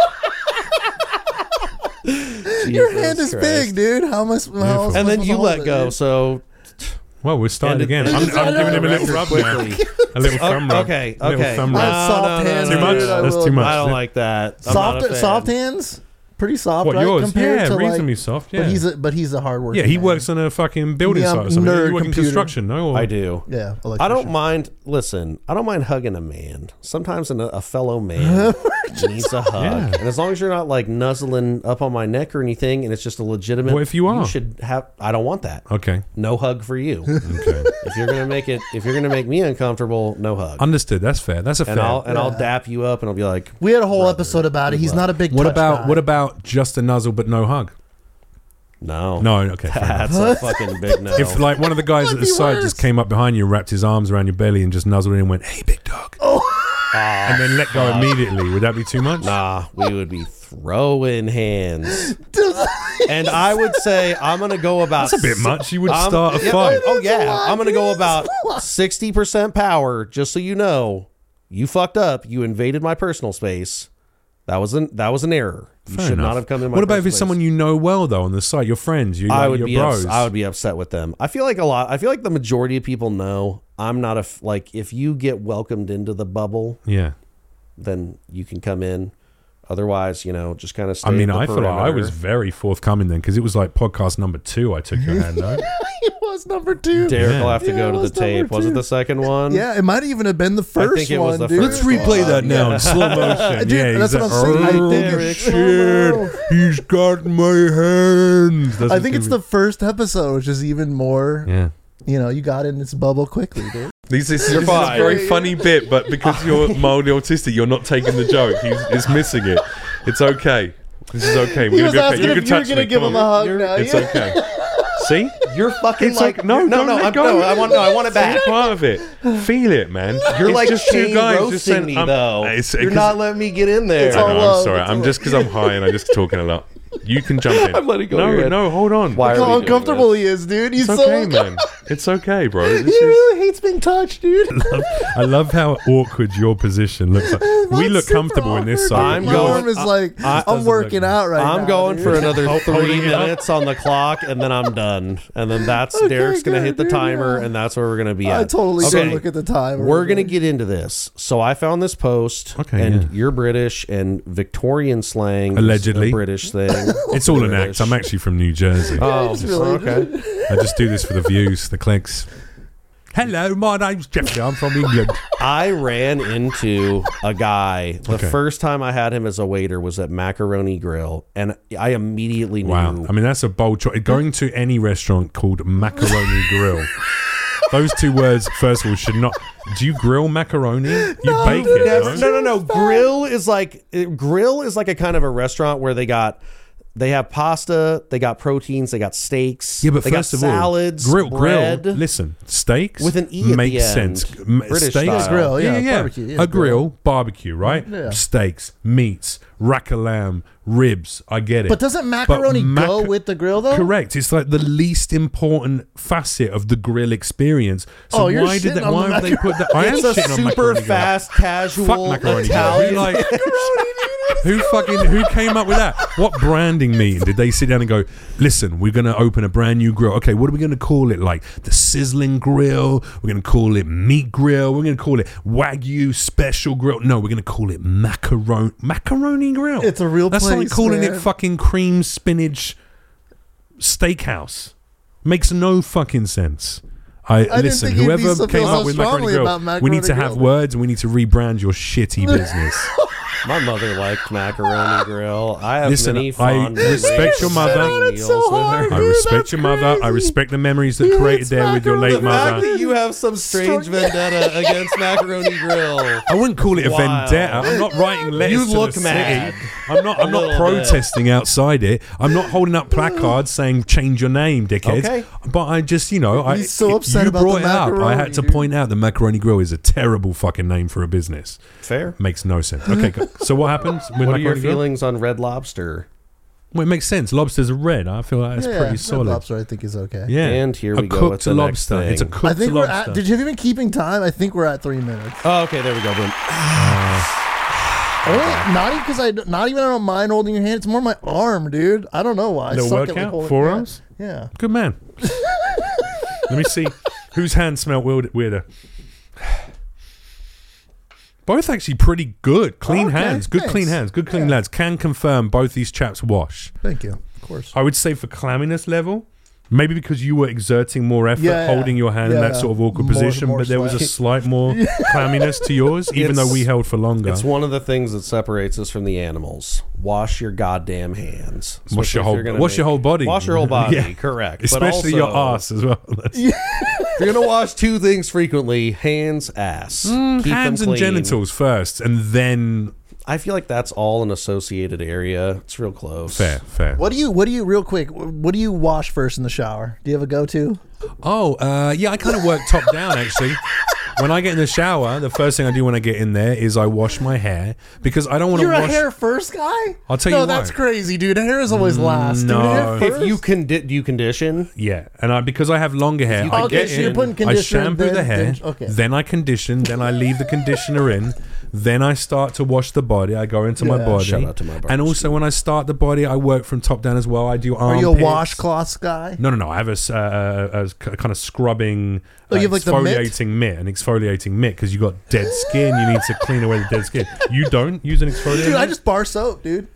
Your Jesus hand is Christ. big, dude. How am I? How else am I And then supposed to you hold let it, go. dude? So Well, we're starting And it- again. and I'm, it's I'm on giving the him a little record rub now. quickly. A little thumb rub. okay, A little okay. thumb I rub. have soft hands, Too much? dude, I That's will- too much. I don't like that. I'm not a Soft, fan. soft hands. Pretty soft, What, right? yours? Compared Yeah, to reasonably like, soft, yeah. But he's a but he's a hard worker. Yeah, he works on a fucking building Yeah, site or something. nerd You work in computer. construction, no? Or- I do. Yeah, I don't electrician. mind. Listen, I don't mind hugging a man. Sometimes an, a fellow man needs a hug, Yeah. and as long as you're not like nuzzling up on my neck or anything, and it's just a legitimate. What if you are? You should have. I don't want that. Okay. No hug for you. Okay. If you're gonna make it, if you're gonna make me uncomfortable, no hug. Understood. That's fair. That's a and fair. I'll and I'll Yeah. dap you up, and I'll be like, We had a whole episode about it. He's not a big. what touch about guy. what about just a nuzzle but no hug? no, No. Okay. fair enough. that's a fucking big no. If like one of the guys at the be side worse. just came up behind you, wrapped his arms around your belly, and just nuzzled in and went, "Hey, big dog," and then let go immediately, would that be too much? Nah, we would be throwing hands. And I would say I'm gonna go about. That's a bit much. You would I'm- start a yeah, fight. Oh, oh, yeah, lot, I'm gonna go dude. about That's a lot. sixty percent power. Just so you know, you fucked up. You invaded my personal space. That was an that was an error. You Fair should enough. not have come in my What about first if it's place. someone you know well though on the site, your friends, you I like would your be bros? ups- I would be upset with them. I feel like a lot. I feel like the majority of people know I'm not a f- like. If you get welcomed into the bubble, yeah. then you can come in. Otherwise, you know, just kind of stay I mean, at the I feel like I perimeter. was very forthcoming then because it was like podcast number two. I took your hand out. It was number two. Derek Yeah. will have to Yeah, go it to the was number tape. Was it two. the second one? Yeah, it might even have been the first think it one. was the dude. first Let's replay one. that now Yeah. in slow motion. Dude, yeah, that's he's what like, I'm saying. I "Oh, think it's shit, he's got my hands. That's I what's think it's gonna the first episode, which is even more. be- yeah. You know, you got in its bubble quickly, dude. This, this, You're this is a fine. very funny bit, but because you're mildly autistic, you're not taking the joke. He's, he's missing it. It's okay. This is okay. He We're was gonna be asking okay. You if can you were touch gonna me. give Come him on. a hug now. It's Yeah. okay. See? You're fucking It's like okay. No, no, don't no, let I'm, go. no. I want, no, I want it back. It's part of it. Feel it, man. You're It's like just two Shane guys roasting just saying, me I'm- though. It's- You're 'cause- not letting me get in there. It's I all know, love. I'm sorry. It's I'm all just because I'm high and I'm just talking a lot. You can jump in. I'm letting go No, of your no, hold on. Why Look are we how doing uncomfortable this? he is, dude. He's It's so okay, man. It's okay, bro. This He is. really hates being touched, dude. I love how awkward your position looks like. We That's look super comfortable in this awkward. side. I'm My going- arm is like, I- I'm doesn't working look- out right now. I'm going dude. for another Hold- three holding it up. minutes on the clock, and then I'm done. And then that's Okay, Derek's going to good, hit the dude, timer, yeah. and that's where we're going to be I at. totally Okay. didn't look at the time. We're going to get into this. So I found this post, Okay, and yeah. you're British, and Victorian slang Allegedly. is a British thing. It's all an British. act. I'm actually from New Jersey. Oh, It's really- okay. I just do this for the views, the clicks. Hello, my name's Jeffrey. I'm from England. I ran into a guy. The Okay. first time I had him as a waiter was at Macaroni Grill, and I immediately knew. Wow. I mean, that's a bold choice. Going to any restaurant called Macaroni Grill. Those two words, first of all, should not. Do you grill macaroni? You bake it, That's- no? no, no, no. Grill is like grill is like a kind of a restaurant where they got they have pasta, they got proteins, they got steaks, Yeah, but they first got of all, salads, grill, bread. grill. Listen, steaks With an E at makes the end. sense. M- British steaks, style. Grill, yeah, yeah, yeah. barbecue, yeah, a grill, grill. barbecue, right? Yeah. Steaks, meats, rack of lamb, ribs. I get it. But doesn't macaroni mac- go with the grill, though? Correct. It's like the least important facet of the grill experience. So Oh, you're why did shitting that? on Why the have they put that? I am It's a shitting on super macaroni grill. fast, casual Fuck macaroni grill. Italian. Who, like, who fucking who came up with that? What branding meeting did they sit down and go, listen, we're gonna open a brand new grill. Okay, what are we gonna call it? Like the sizzling grill? We're gonna call it meat grill. We're gonna call it Wagyu special grill. No, we're gonna call it macaroni macaroni grill. It's a real That's like place, calling it man. fucking cream spinach steakhouse. Makes no fucking sense. I, didn't listen. think you'd be Whoever so- came feel up so with macaroni strongly grill, about we need macaroni to have grill. words and we need to rebrand your shitty business. My mother liked macaroni grill. I have Listen, many I fond respect your mother. meals It's so with hard. her. I Dude, respect that's your mother. I crazy. respect the memories that Dude, created it's there with your late macaroni. The fact mother. that you have some strange vendetta against macaroni grill. I wouldn't call it a Wow. vendetta. I'm not writing letters You to look the mad. city. I'm not. I'm A not little protesting outside it. I'm not holding up placards saying "change your name, dickheads." Okay. But I just, you know, I He's so if upset you about brought the it up. I macaroni, had to dude. point out the macaroni grill is a terrible fucking name for a business. Fair. Makes no sense. Okay, go. So what happens with What are macaroni your grill? feelings on Red Lobster? Well, it makes sense. Lobsters are red. I feel like that's yeah, pretty Red solid. Lobster, I think, is okay. Yeah, And here a we go cooked with the next lobster. It's a thing. cooked I think we're lobster. at. Did you even keeping time? I think we're at three minutes. Oh, okay, there we go. Boom. Only, not even because I not even I don't mind holding your hand. It's more my arm, dude. I don't know why. I Little suck at, workout? like, holding- Forearms? Yeah. Good man. Let me see whose hands smell weird- weirder. Both actually pretty good. Clean Okay, hands. Good thanks. clean hands. Good clean Yeah. lads. Can confirm both these chaps wash. yeah. Thank you. Of course. I would say for clamminess level, maybe because you were exerting more effort Yeah, yeah. holding your hand in Yeah, that sort of awkward more- position, more but there was a sweat. slight more clamminess to yours, even though It's- we held for longer. It's one of the things that separates us from the animals. Wash your goddamn hands. Wash Especially your if whole- you're gonna wash your whole body. Wash your whole body. Yeah. Correct. Especially but your also, ass as well. That's- If you're gonna wash two things frequently: hands, ass. Keep Mm, hands them and clean. genitals first, and then I feel like that's all an associated area. It's real close. fair, fair. What do you? What do you? Real quick. What do you wash first in the shower? Do you have a go-to? Oh, uh, yeah, I kind of work top down actually. when I get in the shower, the first thing I do when I get in there is I wash my hair because I don't want to You're wash. a hair first guy? I'll tell no, you that's why. crazy, dude. Hair is always last. no. Dude, hair first? If you condi- do you condition? Yeah, and I because I have longer hair, you I Okay, get so you're in, putting I conditioner, shampoo then- the hair, then- okay. then I condition, then I leave the conditioner in, then I start to wash the body. I go into my Yeah. body, Shout out to my barber and also when I start the body, I work from top down as well. I do Are armpits. you a washcloths guy? No, no, no. I have a, s- uh, a, a kind of scrubbing, Oh, you uh, have like the mitt? exfoliating mitt, an exfoliating mitt because you got dead skin. You need to clean away the dead skin. You don't use an exfoliating. Dude, I mitt? just bar soap, dude.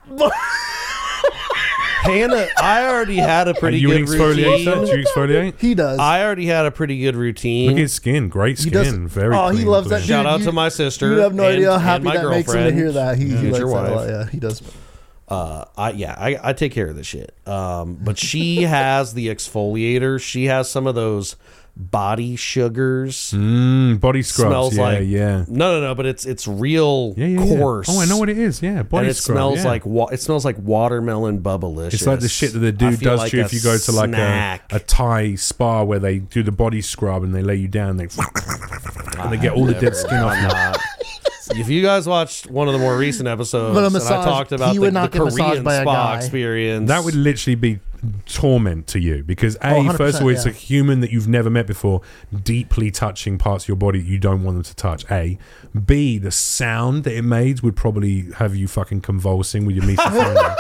Hannah, I already had a Are pretty you an good exfoliator? routine. Do you exfoliate? He does. I already had a pretty good Look at routine. his skin, great He does- skin, very. oh, he clean, loves that. clean. Shout Dude, out you- to my sister. You have no and- idea how and happy my that makes him to girlfriend, hear that. He, he likes future that a wife. lot. Yeah, he does. Uh, I yeah, I, I take care of this shit. Um, but she has the exfoliator. She has some of those body sugars. Mm, body scrubs. Smells yeah, like yeah. No, no, no. But it's it's real Yeah, yeah, yeah. coarse. Oh, I know what it is. Yeah, body and it scrub. smells yeah. like wa- it smells like watermelon bubblicious. It's like the shit that the I dude feel does like to you a if you go to like a, snack. a Thai spa where they do the body scrub and they lay you down. They and they get all the dead skin off. I'm not. If you guys watched one of the more recent episodes, But a and I massage- talked about he the, would the not get massaged Korean by a spa guy. experience, That would literally be torment to you because a Oh, one hundred first of all, it's percent, a human that you've never met before, deeply touching parts of your body that you don't want them to touch. A, B, the sound that it made would probably have you fucking convulsing with your misophonia.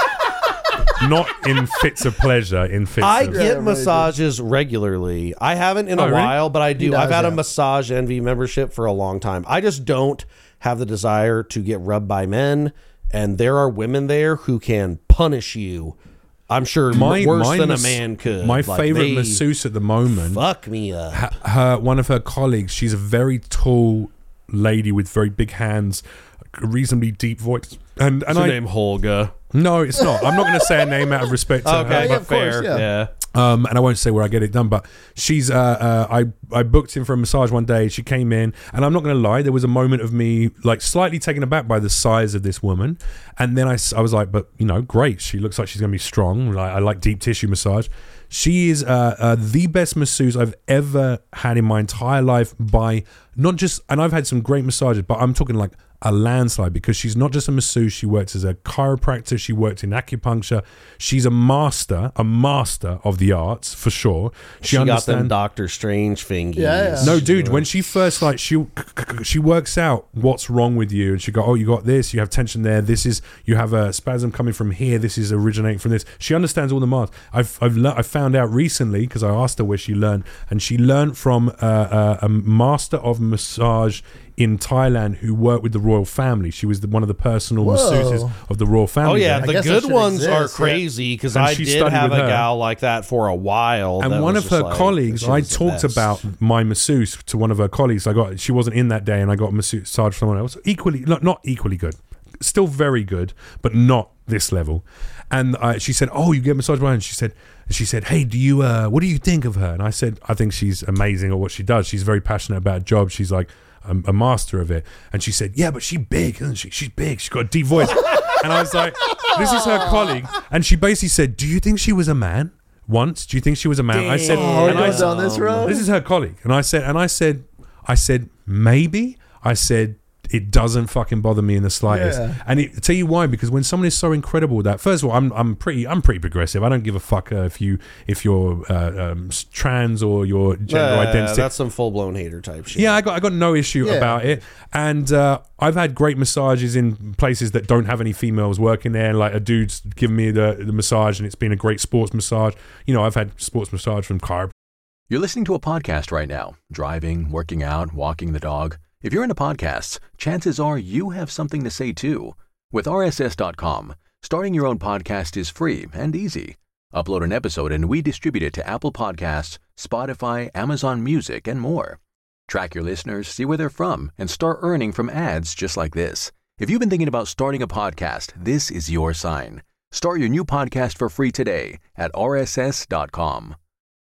Not in fits of pleasure, in fits I of get right, massages regularly. I haven't in Oh, a really? while, but I do. does, I've had a yeah. Massage Envy membership for a long time. I just don't have the desire to get rubbed by men, and there are women there who can punish you. I'm sure my, worse my than mas- a man could. My Like, favorite they masseuse at the moment, fuck me up. her, her one of her colleagues, she's a very tall lady with very big hands, a reasonably deep voice, and and What's her I name? Holga. no, it's not. I'm not going to say her name out of respect to Okay, her. yeah, but of course, fair. yeah. yeah. Um, and I won't say where I get it done, but she's. Uh, uh, I I booked in for a massage one day. She came in, and I'm not going to lie, there was a moment of me like slightly taken aback by the size of this woman, and then I, s- I was like, but you know, great. She looks like she's going to be strong. Like, I like deep tissue massage. She is uh, uh, the best masseuse I've ever had in my entire life. By not just, and I've had some great massages, but I'm talking like a landslide because she's not just a masseuse. She works as a chiropractor. She worked in acupuncture. She's a master, a master of the arts for sure. She, She got them understands. Doctor Strange fingies. Yeah, yeah. No, dude. When she first like she she works out what's wrong with you, and she go, oh, you got this. You have tension there. This is you have a spasm coming from here. This is originating from this. She understands all the marks. I've I've learned, I found out recently because I asked her where she learned, and she learned from uh, uh, a master of massage in Thailand who worked with the royal family. She was the, one of the personal Whoa. masseuses of the royal family. Oh yeah, there. I the guess that good should ones are exist, yeah. crazy because And I she did studied have a with her. gal like that for a while. And that one was of just her like- colleagues, she I was the talked best. about my masseuse to one of her colleagues. I got she wasn't in that day, and I got a massage from someone else. Equally, not not equally good, still very good, but not this level. And I, she said, "Oh, you get massage by her?" And she said, "She said, hey, do you? Uh, what do you think of her?" And I said, "I think she's amazing at what she does. She's very passionate about her job. She's like a, a master of it." And she said, "Yeah, but she's big, isn't she? She's big. She's got a deep voice." And I was like, "This is her colleague." And she basically said, "Do you think she was a man?" Once, do you think she was a man? I said, Oh, and it I goes said, down this road. this is her colleague, and I said, and I said, I said, maybe. I said, it doesn't fucking bother me in the slightest. Yeah. And it, tell you why, because when someone is so incredible with that, first of all, I'm I'm pretty I'm pretty progressive. I don't give a fuck uh, if you if you're uh, um, trans or your gender Yeah, identity. that's some full blown hater type shit. Yeah, I got I got no issue Yeah. about it, and uh, I've had great massages in places that don't have any females working there. Like a dude's given me the the massage, and it's been a great sports massage. You know, I've had sports massage from chiropractors. You're listening to a podcast right now, driving, working out, walking the dog. If you're into podcasts, chances are you have something to say too. With R S S dot com, starting your own podcast is free and easy. Upload an episode and we distribute it to Apple Podcasts, Spotify, Amazon Music, and more. Track your listeners, see where they're from, and start earning from ads just like this. If you've been thinking about starting a podcast, this is your sign. Start your new podcast for free today at R S S dot com.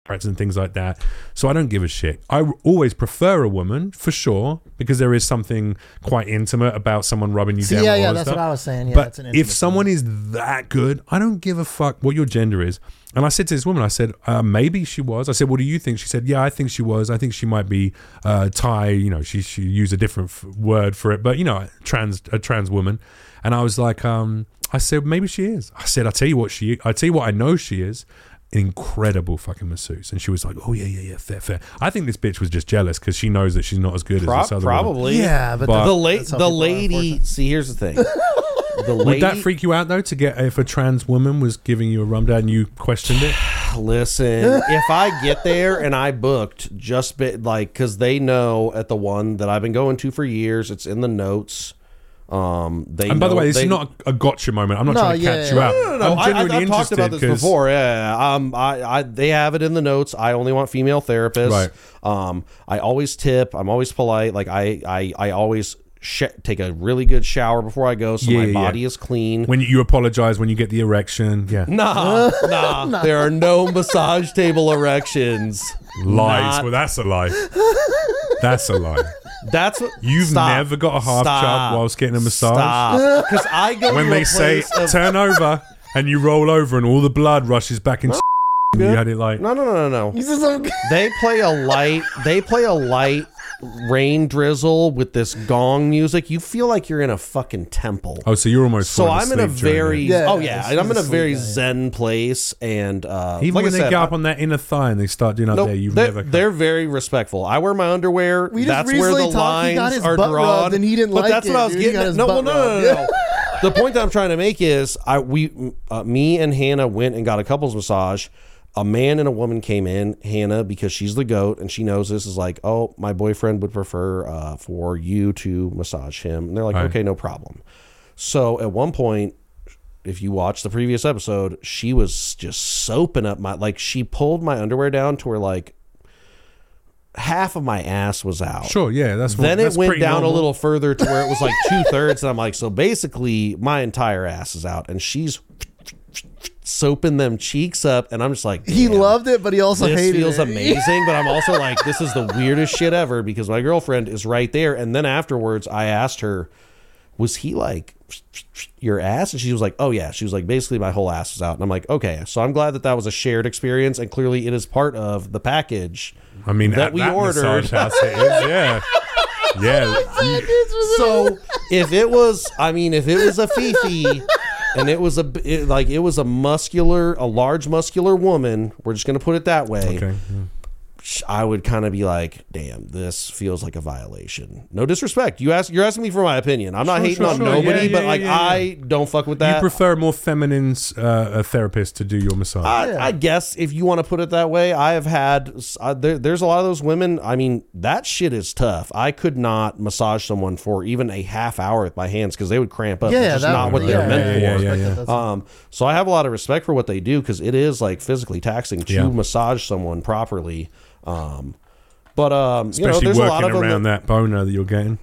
and things like that. So I don't give a shit. I w- always prefer a woman for sure because there is something quite intimate about someone rubbing you See, down. yeah, with yeah, all that's stuff. what I was saying. Yeah, but it's an if intimate someone thing. is that good, I don't give a fuck what your gender is. And I said to this woman, I said, uh, maybe she was. I said, what do you think? She said, yeah, I think she was. I think she might be uh, Thai. You know, she she used a different f- word for it, but you know, trans a trans woman. And I was like, um, I said, maybe she is. I said, I tell you what she. I tell you what I know she is. Incredible fucking masseuse. And she was like, oh yeah, yeah, yeah, fair, fair. I think this bitch was just jealous because she knows that she's not as good Pro- as this other probably. woman. Yeah, but, But- The, the, la- that's how the people are, lady. unfortunately. See, here's the thing. The Would lady. that freak you out though to get if a trans woman was giving you a rundown and you questioned it? Listen, if I get there and I booked just bit like because they know at the one that I've been going to for years, it's in the notes. Um, they And by the know- way, this they, is not a gotcha moment. I'm not No, trying to yeah, catch yeah, you yeah. out. No, no, no. I'm I, I, genuinely I've talked about interested this 'cause- before. Yeah, um, I, I, they have it in the notes. I only want female therapists. Right. Um, I always tip. I'm always polite. Like I, I, I always sh- take a really good shower before I go, so Yeah, my yeah, body yeah. is clean. When you, you apologize when you get the erection, yeah, Nah, nah, There are no massage table erections. lies. Not- Well, that's a lie. That's a lie. That's what You've stop. never got a half Stop. chub whilst getting a massage. Stop. Because I go When to they a say place of, turn over and you roll over and all the blood rushes back into you had it like no, no, no, no, no. This is so- They play a light. They play a light rain drizzle with this gong music. You feel like you're in a fucking temple. oh, so you're almost So falling I'm in a asleep during very it. Yeah, oh yeah, he's and I'm in a asleep, very yeah, yeah. zen place, and uh, Even like when I they said, get up on that inner thigh and they start doing up nope, there, you've they're, never. they're very respectful. I wear my underwear. We just That's where recently the talked, he got lines his are butt drawn. rubbed and he didn't but like that's it, what I was dude. He getting. got At. his No, well, butt no, no, no, rubbed. no. The point that I'm trying to make is, I we uh, me and Hannah went and got a couples massage. A man and a woman came in, Hannah, because she's the goat and she knows this is like, oh, my boyfriend would prefer uh, for you to massage him. And they're like, Right. okay, no problem. So at one point, if you watch the previous episode, she was just soaping up my, like she pulled my underwear down to where like half of my ass was out. Sure, yeah, that's what, Then that's it went pretty down normal. a little further to where it was like two thirds. And I'm like, so basically my entire ass is out and she's soaping them cheeks up. And I'm just like, He damn, loved it, but he also this hated feels it. amazing. But I'm also like, this is the weirdest shit ever because my girlfriend is right there. And then afterwards, I asked her, was he like your ass? And she was like, oh yeah. She was like, basically my whole ass was out. And I'm like, okay. So I'm glad that that was a shared experience. And clearly it is part of the package I mean, that at we that ordered. massage house it is, yeah, yeah. you- So if it was, I mean, if it was a Fifi and it was a, it, like, it was a muscular, a large muscular woman, we're just going to put it that way. okay. yeah. I would kind of be like, damn, this feels like a violation. No disrespect. You ask, you're asking me for my opinion. I'm not Sure, hating sure, on sure. nobody, Yeah, yeah, but like, yeah, yeah. I don't fuck with that. You prefer a more feminine uh, a therapist to do your massage. I, I guess if you want to put it that way, I have had uh, there, there's a lot of those women. I mean, that shit is tough. I could not massage someone for even a half hour with my hands because they would cramp up. Yeah, It's just that not would- what they're yeah, meant yeah, for. yeah, yeah. That's- Um, so I have a lot of respect for what they do because it is like physically taxing to Yeah. massage someone properly. Um, but um, you know, Especially there's a lot working of them around that, that boner that you're getting.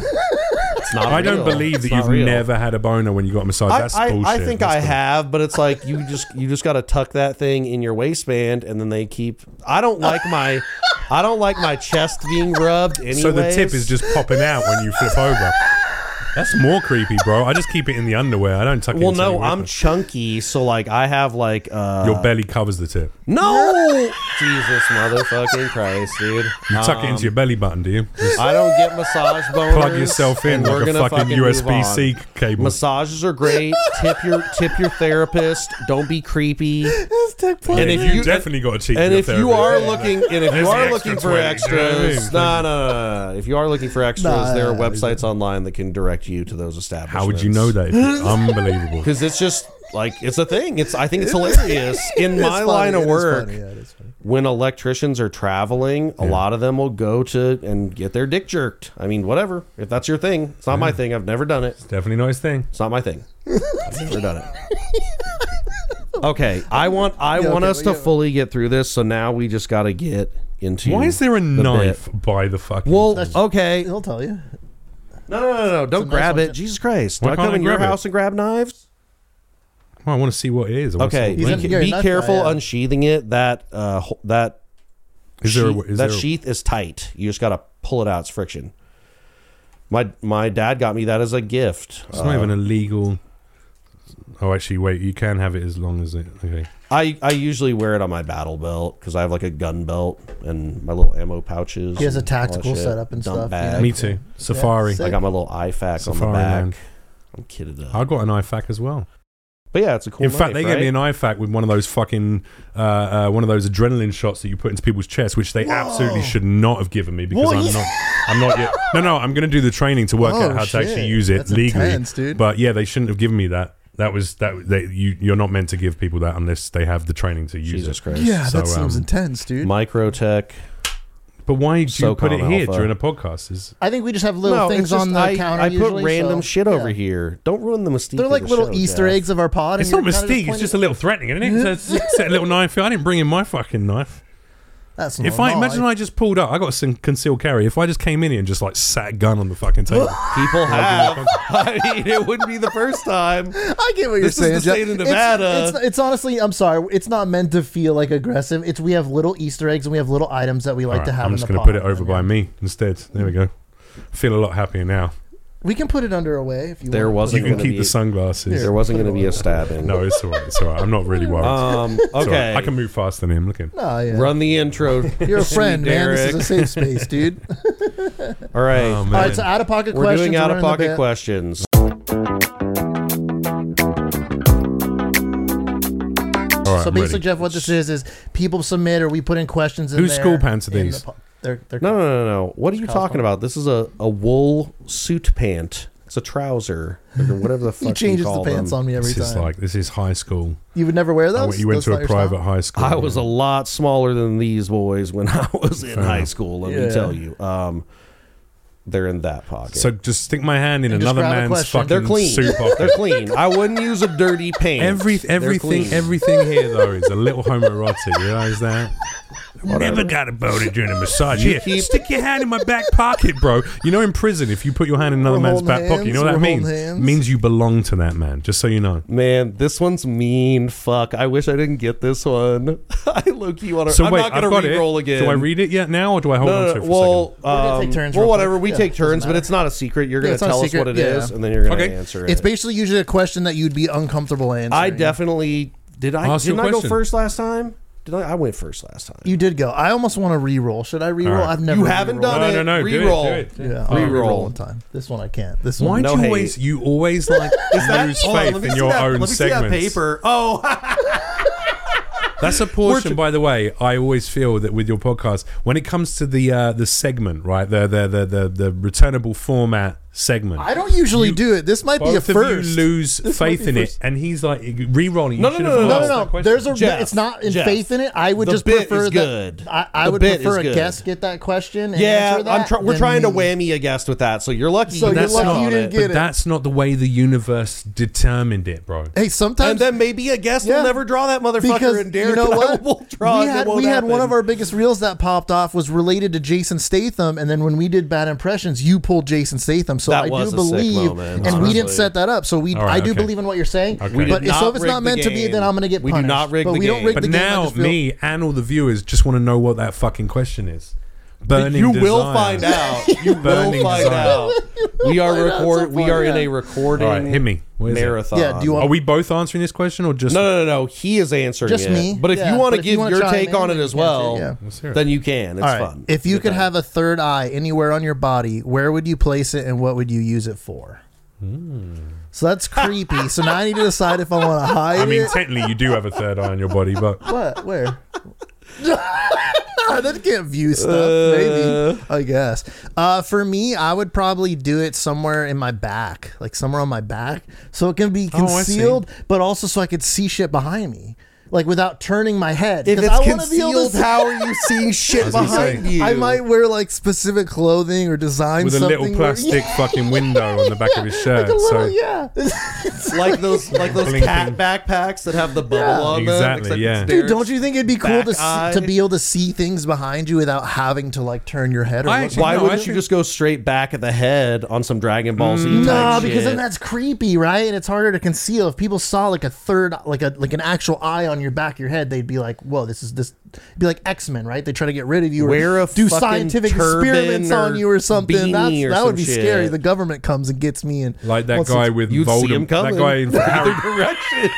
it's not I don't real. believe It's that not you've real. never had a boner when you got a massage. I, That's I, bullshit. I think That's I bull- have, but it's like you just you just got to tuck that thing in your waistband, and then they keep. I don't like my, I don't like my chest being rubbed. Anyways. So the tip is just popping out when you flip over. That's more creepy, bro. I just keep it in the underwear. I don't tuck it well, into no, any I'm weapon. chunky, so like I have like uh, Your belly covers the tip. no, Jesus motherfucking Christ, dude. You tuck it Um, into your belly button, do you? Just I don't get massage boners. plug yourself in and we're like a gonna fucking move U S B C on. cable. Massages are great. Tip your tip your therapist. Don't be creepy. And if you, you definitely got to cheat. And your if you therapist. are looking, and if There's you are the looking extra for twenty, do you know what I mean? extras, no, no, no, no. If you are looking for extras, Nah, there are yeah, websites online that can direct you to those establishments. How would you know that? If it's unbelievable. Because it's just like it's a thing. It's I think it's hilarious. In It's my funny, line of it is work, funny, yeah, it is funny. when electricians are traveling, a lot of them will go to and get their dick jerked. I mean, whatever. If that's your thing, it's not my thing. I've never done it. Definitely not his thing. It's not my thing. I've never done it. Okay, I want I Yeah, want okay, us to yeah. fully get through this. So now we just got to get into. Why is there a the knife bit. by the fucking? Well, thing? okay. He'll tell you. No, no, no, no! Don't nice grab one, it. too. Jesus Christ! Why Do I can't come I in your grab it? house and grab knives? Oh, I want to see what it is. I wanna Okay, see what be, it is. be careful unsheathing it. That uh, ho- that Is there a- sheath, is that there a- sheath is tight. You just got to pull it out. It's friction. My my dad got me that as a gift. It's not Uh, even a legal. Oh, actually, wait. You can have it as long as it. Okay. I, I usually wear it on my battle belt because I have like a gun belt and my little ammo pouches. He has a and all that tactical shit. setup and Dump stuff, Bag. you know? Me too. Safari. sick. I got my little I FAC on the Safari back. man. I'm kitted up. I got an I FAC as well. But yeah, it's a cool. In fact, knife, they right? gave me an I FAC with one of those fucking, uh, uh, one of those adrenaline shots that you put into people's chests, which they absolutely should not have given me because What? I'm not, I'm not yet. No, no, I'm going to do the training to work Oh, out how shit. to actually use it That's legally. intense, dude. But yeah, they shouldn't have given me that. That was that. They, you, you're not meant to give people that unless they have the training to use Jesus it. Christ. Yeah, So, that seems um, intense, dude. Microtech. But why do you put it SOCOM here Alpha. during a podcast? Is I think we just have little No, things it's just on the I, counter. I put usually, random so, shit yeah. over here. Don't ruin the mystique. They're of like the little show, Easter Jeff. eggs of our pod. it's and not you're kinda mystique. It's pointing- just a little threatening, isn't it? So it's- set a little knife here. I didn't bring in my fucking knife. That's If I normal. imagine I just pulled up, I got some concealed carry. If I just came in here and just like sat a gun on the fucking table, People have. I mean, it wouldn't be the first time. I get what you're This is saying. the Jeff. state of It's- Nevada. It's, it's honestly, I'm sorry. It's not meant to feel like aggressive. It's we have little Easter eggs and we have little items that we like All right, to have. I'm in just the going to put pod, it over man. by me instead. There we go. Feel a lot happier now. We can put it under away if you There want. wasn't You can gonna keep be- the sunglasses. There wasn't going to be a stabbing. No, it's all right. It's all right. I'm not really worried. Um. It's all right. Okay. I can move faster than him. Look at him. No, yeah. Run the intro. You're a friend, Sweet man. This Derek. is a safe space, dude. All right. Oh, All man. right, so out of pocket We're questions. doing out of running the pocket bit. questions. All right, So I'm basically, ready. Jeff, what this is is people submit or we put in questions in Whose there. school pants are in these? the po- They're, they're No, no, no, no. What are you It's talking about? This is a, a wool suit pant. It's a trouser or whatever the fuck He you changes the call pants them. on me every This is time. like this is high school. You would never wear I those? went- you went Those to not a your private style? high school. I was a lot smaller than these boys when I was in Fair high enough. school. Let Yeah. me tell you. Um, they're in that pocket. So just stick my hand in And just another grab a man's question. fucking they're clean. suit pocket. They're clean. I wouldn't use a dirty pant. Every They're everything clean. everything here though is a little homoerotic. You realize that? Never got a boner during a massage. You Here, keep- stick your hand in my back pocket, bro. You know, in prison, if you put your hand in another We're man's holding back pocket, you know what hands, that we're means? holding hands. It means you belong to that man. Just so you know. Man, this one's mean. Fuck. I wish I didn't get this one. I low key want to. So I'm wait, not gonna I've got re-roll it. again. Do I read it yet now, or do I hold No, on no, to it no. for a Well, second? We're gonna um, take turns well, real whatever. quick. We Yeah, take doesn't turns, but matter. it's not a secret. You're Yeah, gonna it's not a tell us secret, what it is, yeah. and then you're gonna Okay. answer it. It's basically usually a question that you'd be uncomfortable answering. I definitely did. I Ask your didn't I go question. first last time? Did I? I went first last time. You did go. I almost want to re-roll. Should I re-roll? All right. I've never. You haven't re-rolled. done No, it. no, no. Do it, Re-roll. do it. Yeah, I'll Re-roll. re-roll one time. This one I can't. This Why one. No do you hate. always you always like lose Hold on, faith let me in see your that- own let me see that segments? paper. Oh, That's a portion, by the way. I always feel that with your podcast, when it comes to the uh, the segment, right, the the the the, the returnable format segment, I don't usually You- do it. This might be a both of first. you lose This might faith be in first. it, and he's like re-rolling. No, You no, should no, have no, No, asked no, that no. question. There's a. Jeff, it's not in Jeff, faith in it. I would the just bit prefer is that. good. I, I The would bit prefer is a good. guest get that question. And yeah. answer that I'm try- we're than trying to me. whammy a guest with that, so you're lucky. So you you're missed lucky on you didn't it. get But it. that's not the way the universe determined it, bro. Hey, sometimes And then maybe a guest Yeah. will never draw that motherfucker, because and Derek you know and I what? will draw. we and it had won't we had one happen. of our biggest reels that popped off was related to Jason Statham, and then when we did Bad Impressions, you pulled Jason Statham. So That I was do a sick believe, moment, and we didn't honestly. set that up. So we, All right, I do okay. believe in what you're saying. Okay. We But did if, so not if it's rig not the meant to be, game. then I'm going to get We do punished. not rig but the we don't game. rig But the game. I now, just feel- me and all the viewers just want to know what that fucking question is. Burning You will desire. find out. You will Burning find desire. out. We are find out record. so We far, are in yeah. a recording. All right, hit me. What is it? marathon. Yeah, do you want- Are we both answering this question or just No, no, no, no. He is answering Just it. me. But if Yeah, you want but to if you give wanna your chime take in, on then it you as can well, too, yeah. Let's hear it. then you can. It's All right. fun. If you Good could time. have a third eye anywhere on your body, where would you place it, and what would you use it for? So that's creepy. So now I need to decide if I want to hide I mean, it. technically, you do have a third eye on your body, but What? Where? That can't view stuff. Maybe. I guess. Uh, for me, I would probably do it somewhere in my back, like somewhere on my back, so it can be Oh, I see. concealed, but also so I could see shit behind me. like without turning my head. If 'Cause it's I wanna be able to concealed, see- how are you seeing shit was gonna behind say, you? I might wear like specific clothing or design With a something little where- plastic fucking window on the back of his shirt. Like a little, so yeah. like those like those Blinking. cat backpacks that have the bubble Yeah. on them. Exactly, except yeah. it's Dude, Derek's don't you think it'd be cool to back see, eye. to be able to see things behind you without having to like turn your head? Or I look actually- Why No, wouldn't I you think- just go straight back at the head on some Dragon Ball Z type No, because shit? then that's creepy, right? And it's harder to conceal. If people saw like a third, like a like an actual eye on your back of your head, they'd be like, "Whoa, this is this." It'd be like X-Men, right? They try to get rid of you or Wear a do fucking scientific turban experiments on or you or something. beanie That's, or that some would be shit. scary. The government comes and gets me and like that wants guy to- with You'd see him Voldemort. coming That guy in from Harry, either direction.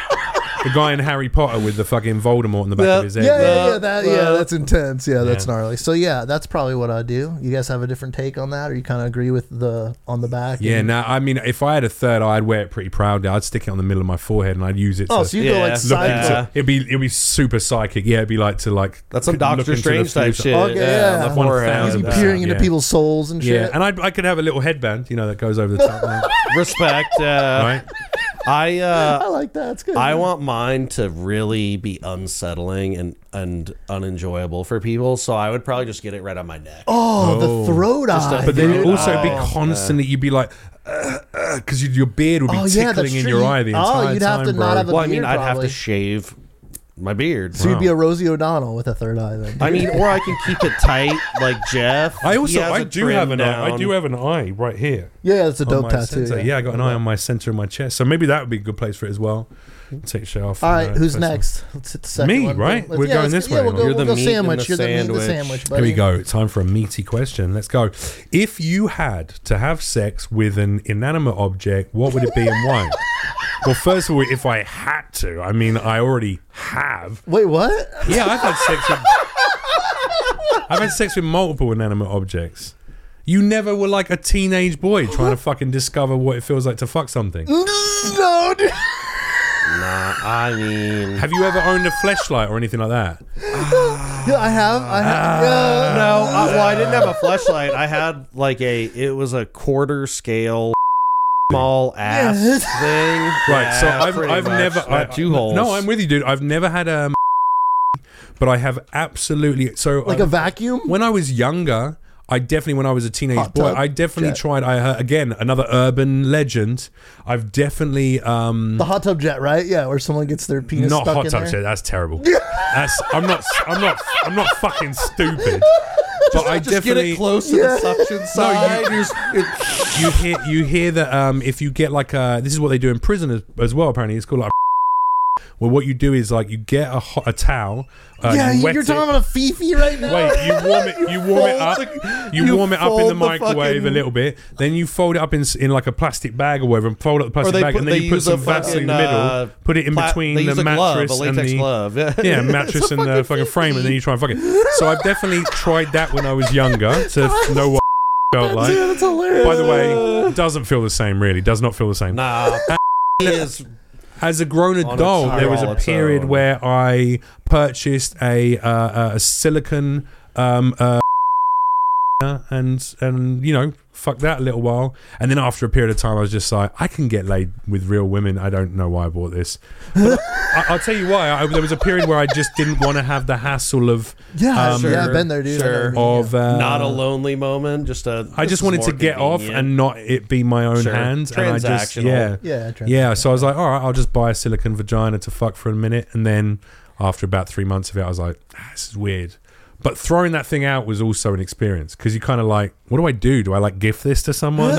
the guy in Harry Potter with the fucking Voldemort on the back Yeah. of his head. Yeah, yeah, Uh, yeah, that, yeah, uh, that's intense. Yeah, that's Yeah. gnarly. So yeah, that's probably what I'd do. You guys have a different take on that, or you kind of agree with the on the back? Yeah, and- now I mean, if I had a third eye, I'd wear it pretty proudly. I'd stick it on the middle of my forehead and I'd use it. Oh, to so you go Yeah. like Look side. into- So it'd be it'd be super psychic. Yeah, it'd be like to like That's some look Doctor into the Strange type future. shit. Okay, yeah. on the one forehead. thousand You'd be percent. peering into yeah. people's souls and shit. Yeah, and I I could have a little headband, you know, that goes over the top. Respect. Uh, right? I uh, I like that. It's good. I want mine to really be unsettling and and unenjoyable for people, so I would probably just get it right on my neck. Oh, Oh. the throat eye. But then dude. it'd also be Oh. constantly. You'd be like, because your beard would be Oh, yeah, that's tickling in true. your eye the Oh, entire you'd have time, to bro. not have a- Well, I mean, beard, I'd have probably. to shave my beard. So you'd be Wow. a Rosie O'Donnell with a third eye then. I mean, or I can keep it tight like Jeff. I He also has I a do trim have an eye. I down. do have an eye right here. yeah, it's a on dope my tattoo. center. Yeah. I got an eye on my center of my chest. So maybe that would be a good place for it as well. Take shit off. All and, right, uh, who's first one. next? Let's hit the second Me, one. right? Let's- We're yeah, going let's- this yeah, way. We'll go, You're the we'll go meat in sandwich. the You're the meat in the sandwich. sandwich. Here we buddy. go. Time for a meaty question. Let's go. If you had to have sex with an inanimate object, what would it be and why? Well, first of all, if I had to, I mean, I already have. Wait, what? Yeah, I've had sex with. I've had sex with multiple inanimate objects. You never were like a teenage boy trying to fucking discover what it feels like to fuck something. No, dude. Nah, I mean, Have you ever owned a fleshlight or anything like that? Yeah, I have. I have. yeah. no. I, well, I didn't have a fleshlight. I had like a. It was a quarter scale. Small ass Yes. thing, Right, so Yeah, I've pretty I've much. never Had I, two holes. No, I'm with you, dude. I've never had a, but I have absolutely. So Like uh, a vacuum? when I was younger, I definitely when I was a teenage Hot boy, tub I definitely jet. tried. I heard, again another urban legend. I've definitely um The hot tub jet, right? Yeah, where someone gets their penis not stuck hot in tub there. shit. That's terrible. That's I'm not I'm not I'm not fucking stupid. But I Just definitely get it close to Yeah. the suction side. you- Just- it- you hear you hear that um, if you get like a this is what they do in prison as, as well. Apparently, it's called like. Well, what you do is like you get a hot a towel. Uh, yeah, you wet you're it. talking about a Fifi right now. Wait, you warm it. You warm it up. You, you warm it up in fold the the microwave fucking- a little bit. Then you fold it up in s- in like a plastic bag or whatever, and fold up the plastic they bag, put- and then they you put use some a Vaseline in the fucking, middle. uh, put it in pla- between they the use a glove, mattress a and latex the glove. Yeah. yeah mattress and the fucking frame, and then you try and fuck it. So I've definitely tried that when I was younger to f- know what felt like. Dude, that's hilarious. By the way, it doesn't feel the same. Really, does not feel the same. Nah, is As a grown On adult, its- there was on a its period own. where I purchased a uh, a silicon um, uh, and and you know fuck that a little while, and then after a period of time, I was just like, I can get laid with real women. I don't know why I bought this. But I, I'll tell you why. I, there was a period where I just didn't want to have the hassle of Yeah, um, yeah, I've been there, dude. I know Sure. what you mean, of uh, not a lonely moment. Just a. I this just is wanted to more get off convenient. and not it be my own Sure. hands. And I just Transactional. yeah. yeah. Yeah, Yeah, so I was like, all right, I'll just buy a silicone vagina to fuck for a minute. And then after about three months of it, I was like, ah, this is weird. But throwing that thing out was also an experience because you kind of like, what do I do? Do I like gift this to someone?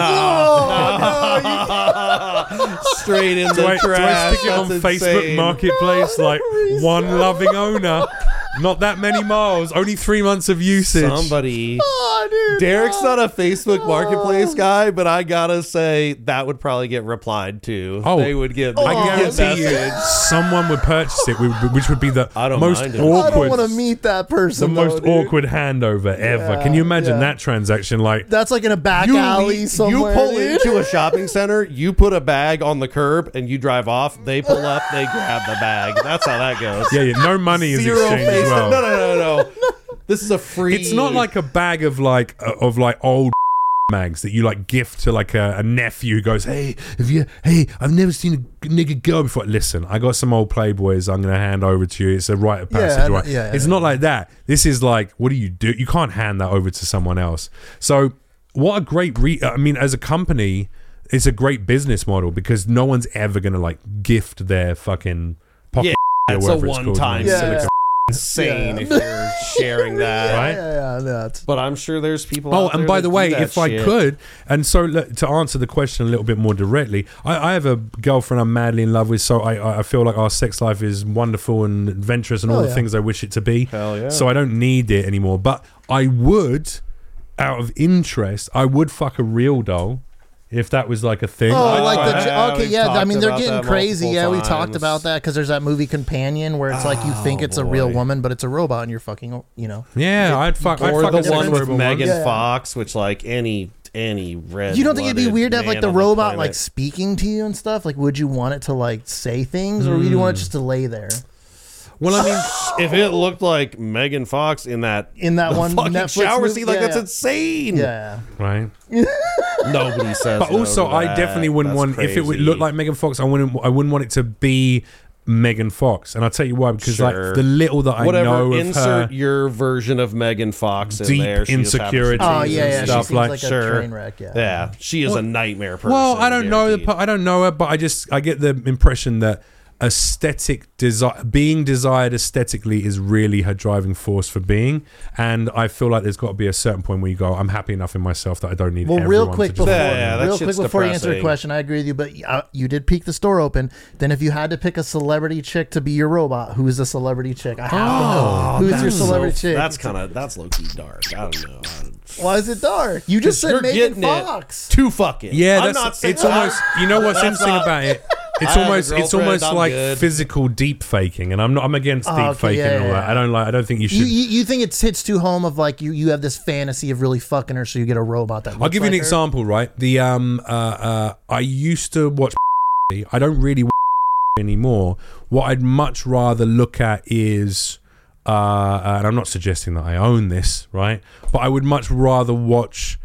Straight in Do the I, do I trash. stick it on That's Facebook insane. Marketplace like one loving owner? Not that many miles, only three months of usage. Somebody. Oh, dude. Derek's not a Facebook Marketplace guy, but I gotta say that would probably get replied to. Oh, they would get. I they would get guarantee you, messaged. someone would purchase it, which would be the I don't most mind it. I don't awkward, want to meet that the person. though, most dude. awkward handover ever. Can you imagine yeah. that transaction? Like, That's like in a back You, alley leave- somewhere. you pull dude. into a shopping center, you put a bag on the curb, and you drive off. They pull up, they grab the bag. That's how that goes. yeah, yeah, no money is Zero exchanged face. as well. No, no, no, no, no. This is a free. It's not like a bag of like uh, of like old mags that you like gift to like a, a nephew who goes, hey, have you? Hey, I've never seen a nigga girl before. Listen, I got some old Playboys. I'm gonna hand over to you. It's a rite of passage. Yeah, right? yeah, it's yeah. not like that. This is like, what do you do? You can't hand that over to someone else. So, what a great. Re- I mean, as a company, it's a great business model because no one's ever gonna like gift their fucking pocket. Yeah, or it's a whatever it's called, one-time you know, Yeah, silicone. insane Yeah. if you're sharing that. Right? Yeah, yeah, yeah. That's, But I'm sure there's people. Oh, out and there by that the do way, that if I shit. could, and so look, to answer the question a little bit more directly, I, I have a girlfriend I'm madly in love with, so I, I feel like our sex life is wonderful and adventurous and all Oh, the yeah. things I wish it to be. Hell yeah. So I don't need it anymore. But I would, out of interest, I would fuck a real doll. If that was like a thing. Oh, I'd like try the that. Yeah, okay, we've yeah. I talked mean, they're about getting that crazy. Yeah, multiple we talked times. about that because there's that movie Companion where it's like you think Oh, it's a real boy. woman, but it's a robot, and you're fucking, you know. Yeah, I'd fuck. I'd Or fuck the a sex one with robot Megan Yeah. Fox, which like any any red. You don't think it'd be weird to have like the man on robot like planet. speaking to you and stuff? Like, would you want it to like say things, or would you want it just to lay there Well, I mean, if it looked like Megan Fox in that in that the one fucking Netflix shower movie? scene, like Yeah, that's yeah. insane. Yeah. right? Nobody says. But no also, to I that. definitely wouldn't That's want if it would crazy. look like Megan Fox. I wouldn't. I wouldn't want it to be Megan Fox, and I'll tell you why. Because Sure. like the little that I whatever. know of Insert her, your version of Megan Fox in Deep there. She just happens to insecurity. be Oh and yeah, yeah. She stuff seems like- like, a sure. train wreck. Yeah. Yeah, she is a nightmare person. well, I don't know. The, guaranteed. per- I don't know her, but I just I get the impression that aesthetic desire, being desired aesthetically, is really her driving force for being. And I feel like there's got to be a certain point where you go, I'm happy enough in myself that I don't need. Well, everyone real to quick just- before, Yeah, yeah, that real quick shit's before you answer the depressing. question, I agree with you. But uh, you did peek the store open. Then, if you had to pick a celebrity chick to be your robot, who is the celebrity chick? I have Oh, to know. Who's your that's celebrity so- chick? That's kind of that's low key dark. I don't know. Why is it dark? You just said You're Megan getting it Fox. too fucking. Yeah, I'm that's not saying it's almost. You know what's That's interesting not- about it? It's I have a almost it's girlfriend, almost I'm like good. physical deep faking, and I'm not. I'm against Oh, deep okay, faking yeah, and all yeah, that. yeah. I don't like. I don't think you should. You, you you think it hits too home of like you you have this fantasy of really fucking her, so you get a robot that. I'll looks give you an like her? example, right? The um uh uh I used to watch I don't really watch anymore. What I'd much rather look at is uh and I'm not suggesting that I own this, right? But I would much rather watch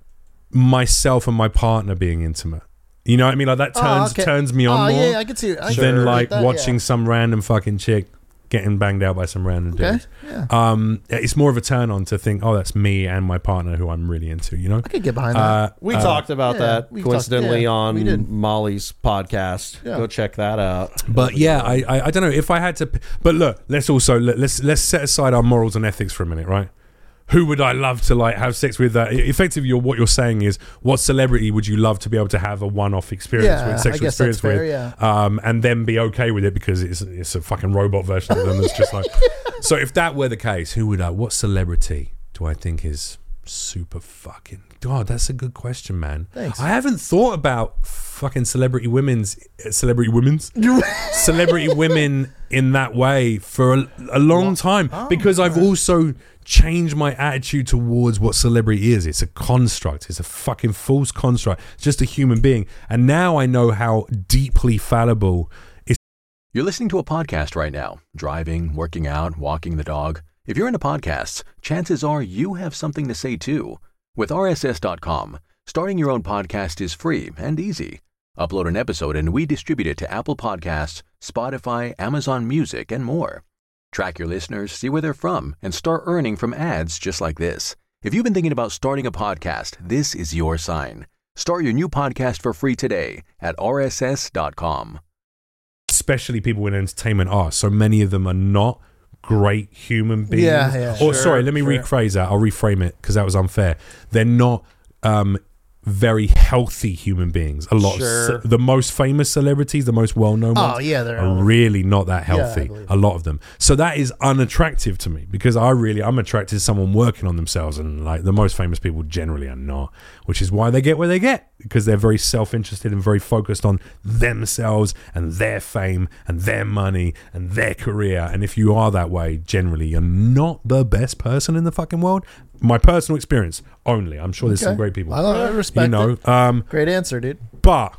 myself and my partner being intimate. You know what I mean? Like that Oh, turns okay. turns me on Oh, more yeah, I can see. I can than relate like that, watching yeah. some random fucking chick getting banged out by some random Okay, dude. yeah. Um, it's more of a turn on to think, oh, that's me and my partner who I'm really into. You know, I could get behind that. uh, We uh, talked about yeah, that we coincidentally talked- yeah, we did. on Molly's podcast. Yeah. Go check that out. But yeah, I, I I don't know if I had to. p- But look, let's also let, let's let's set aside our morals and ethics for a minute, right? Who would I love to like have sex with? That effectively, you're, what you're saying is, what celebrity would you love to be able to have a one-off experience Yeah, with, I sexual guess that's experience fair, with, um, and then be okay with it because it's it's a fucking robot version of them that's just like. So if that were the case, who would I? What celebrity do I think is super fucking? God, that's a good question, man. Thanks. I haven't thought about fucking celebrity women's celebrity women's celebrity women in that way for a, a long time because I've also changed my attitude towards what celebrity is. It's a construct. It's a fucking false construct. It's just a human being. And now I know how deeply fallible it's. You're listening to a podcast right now, driving, working out, walking the dog. If you're into podcasts, chances are you have something to say too. With R S S dot com, starting your own podcast is free and easy. Upload an episode and we distribute it to Apple Podcasts, Spotify, Amazon Music, and more. Track your listeners, see where they're from, and start earning from ads just like this. If you've been thinking about starting a podcast, this is your sign. Start your new podcast for free today at R S S dot com. Especially people in entertainment are. So many of them are not great human beings. Yeah, yeah, or sure, sorry, let me sure. rephrase that. I'll reframe it because that was unfair. They're not um, very healthy human beings. A lot Sure. of ce- the most famous celebrities, the most well-known Oh, ones, yeah, they're are all- really not that Yeah, I healthy. believe a lot of them. So that is unattractive to me because I really I'm attracted to someone working on themselves, and like the most famous people generally are not, which is why they get where they get because they're very self-interested and very focused on themselves and their fame and their money and their career. And if you are that way, generally you're not the best person in the fucking world. My personal experience only. I'm sure there's some Okay. great people. I love it. I respect you know, it. um, Great answer, dude. but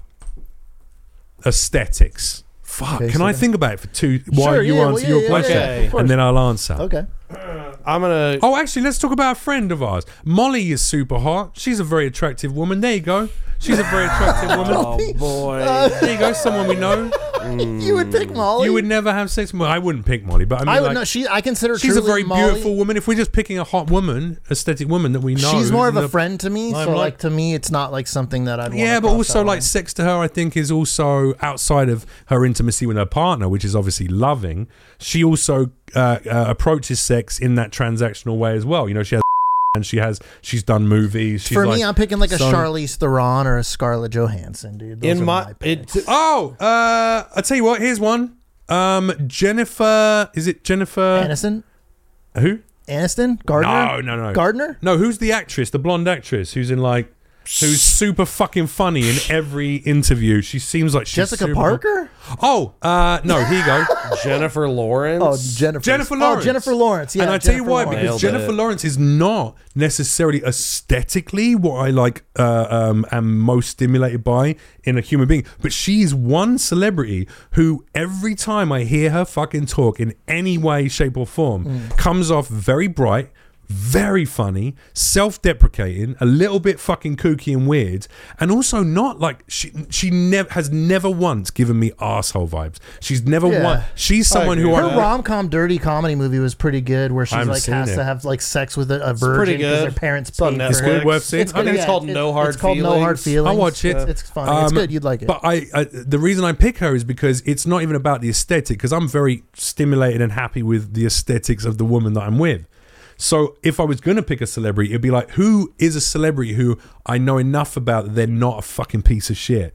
aesthetics. Fuck. Okay, Can so I then- think about it for two? While Sure, you yeah, well, answer yeah, your yeah, question, yeah, of course. and then I'll answer. Okay. I'm gonna. Oh, actually, let's talk about a friend of ours. Molly is super hot. She's a very attractive woman. There you go. She's a very attractive woman. Oh boy. There you go. Someone we know. You would pick Molly. You would never have sex with Molly. I wouldn't pick Molly, but I mean, I would like, not. She. I consider she's a truly very Molly, beautiful woman. If we're just picking a hot woman, aesthetic woman that we know, She's more of a the- friend to me. I'm So like- like to me, it's not like something that I'd. Yeah, wanna but cross also that like line. sex to her, I think, is also outside of her intimacy with her partner, which is obviously loving. She also uh, uh, approaches sex in that transactional way as well. You know, she has and she has she's done movies. She's For like, me, I'm picking like a son- Charlize Theron or a Scarlett Johansson, dude. Those In are my, picks. it, Oh, uh, I tell you what. Here's one. Um, Jennifer. Is it Jennifer? Aniston, Who? Aniston, Gardner. No, no, no. Gardner. No, who's the actress? The blonde actress who's in like. Who's super fucking funny in every interview. She seems like she's Jessica super- Parker. Oh, uh, no, here you go. Jennifer Lawrence. Oh, Jennifer. Jennifer Lawrence. Oh, Jennifer Lawrence. Yeah, and I tell you Jennifer why, Lawrence. because Nailed Jennifer it. Lawrence is not necessarily aesthetically what I like uh, um, am most stimulated by in a human being, but she's one celebrity who every time I hear her fucking talk in any way, shape, or form, Mm. comes off very bright, very funny, self-deprecating, a little bit fucking kooky and weird, and also not like she she never has never once given me arsehole vibes. She's never Yeah. one. She's someone who agree Her with I that. rom com dirty comedy movie was pretty good, where she I haven't like seen has it. to have like sex with a, a pretty virgin because good. her parents It's on paid Netflix. for good, it. worth seeing. It's, Okay. good, It's called it- No Hard It's called No Hard Feelings. Feelings. I'll watch it. It's, it's funny. it's Um, good. You'd like it. But I, I, the reason I pick her is because it's not even about the aesthetic. Because I'm very stimulated and happy with the aesthetics of the woman that I'm with. So if I was going to pick a celebrity, it'd be like, who is a celebrity who I know enough about that they're not a fucking piece of shit?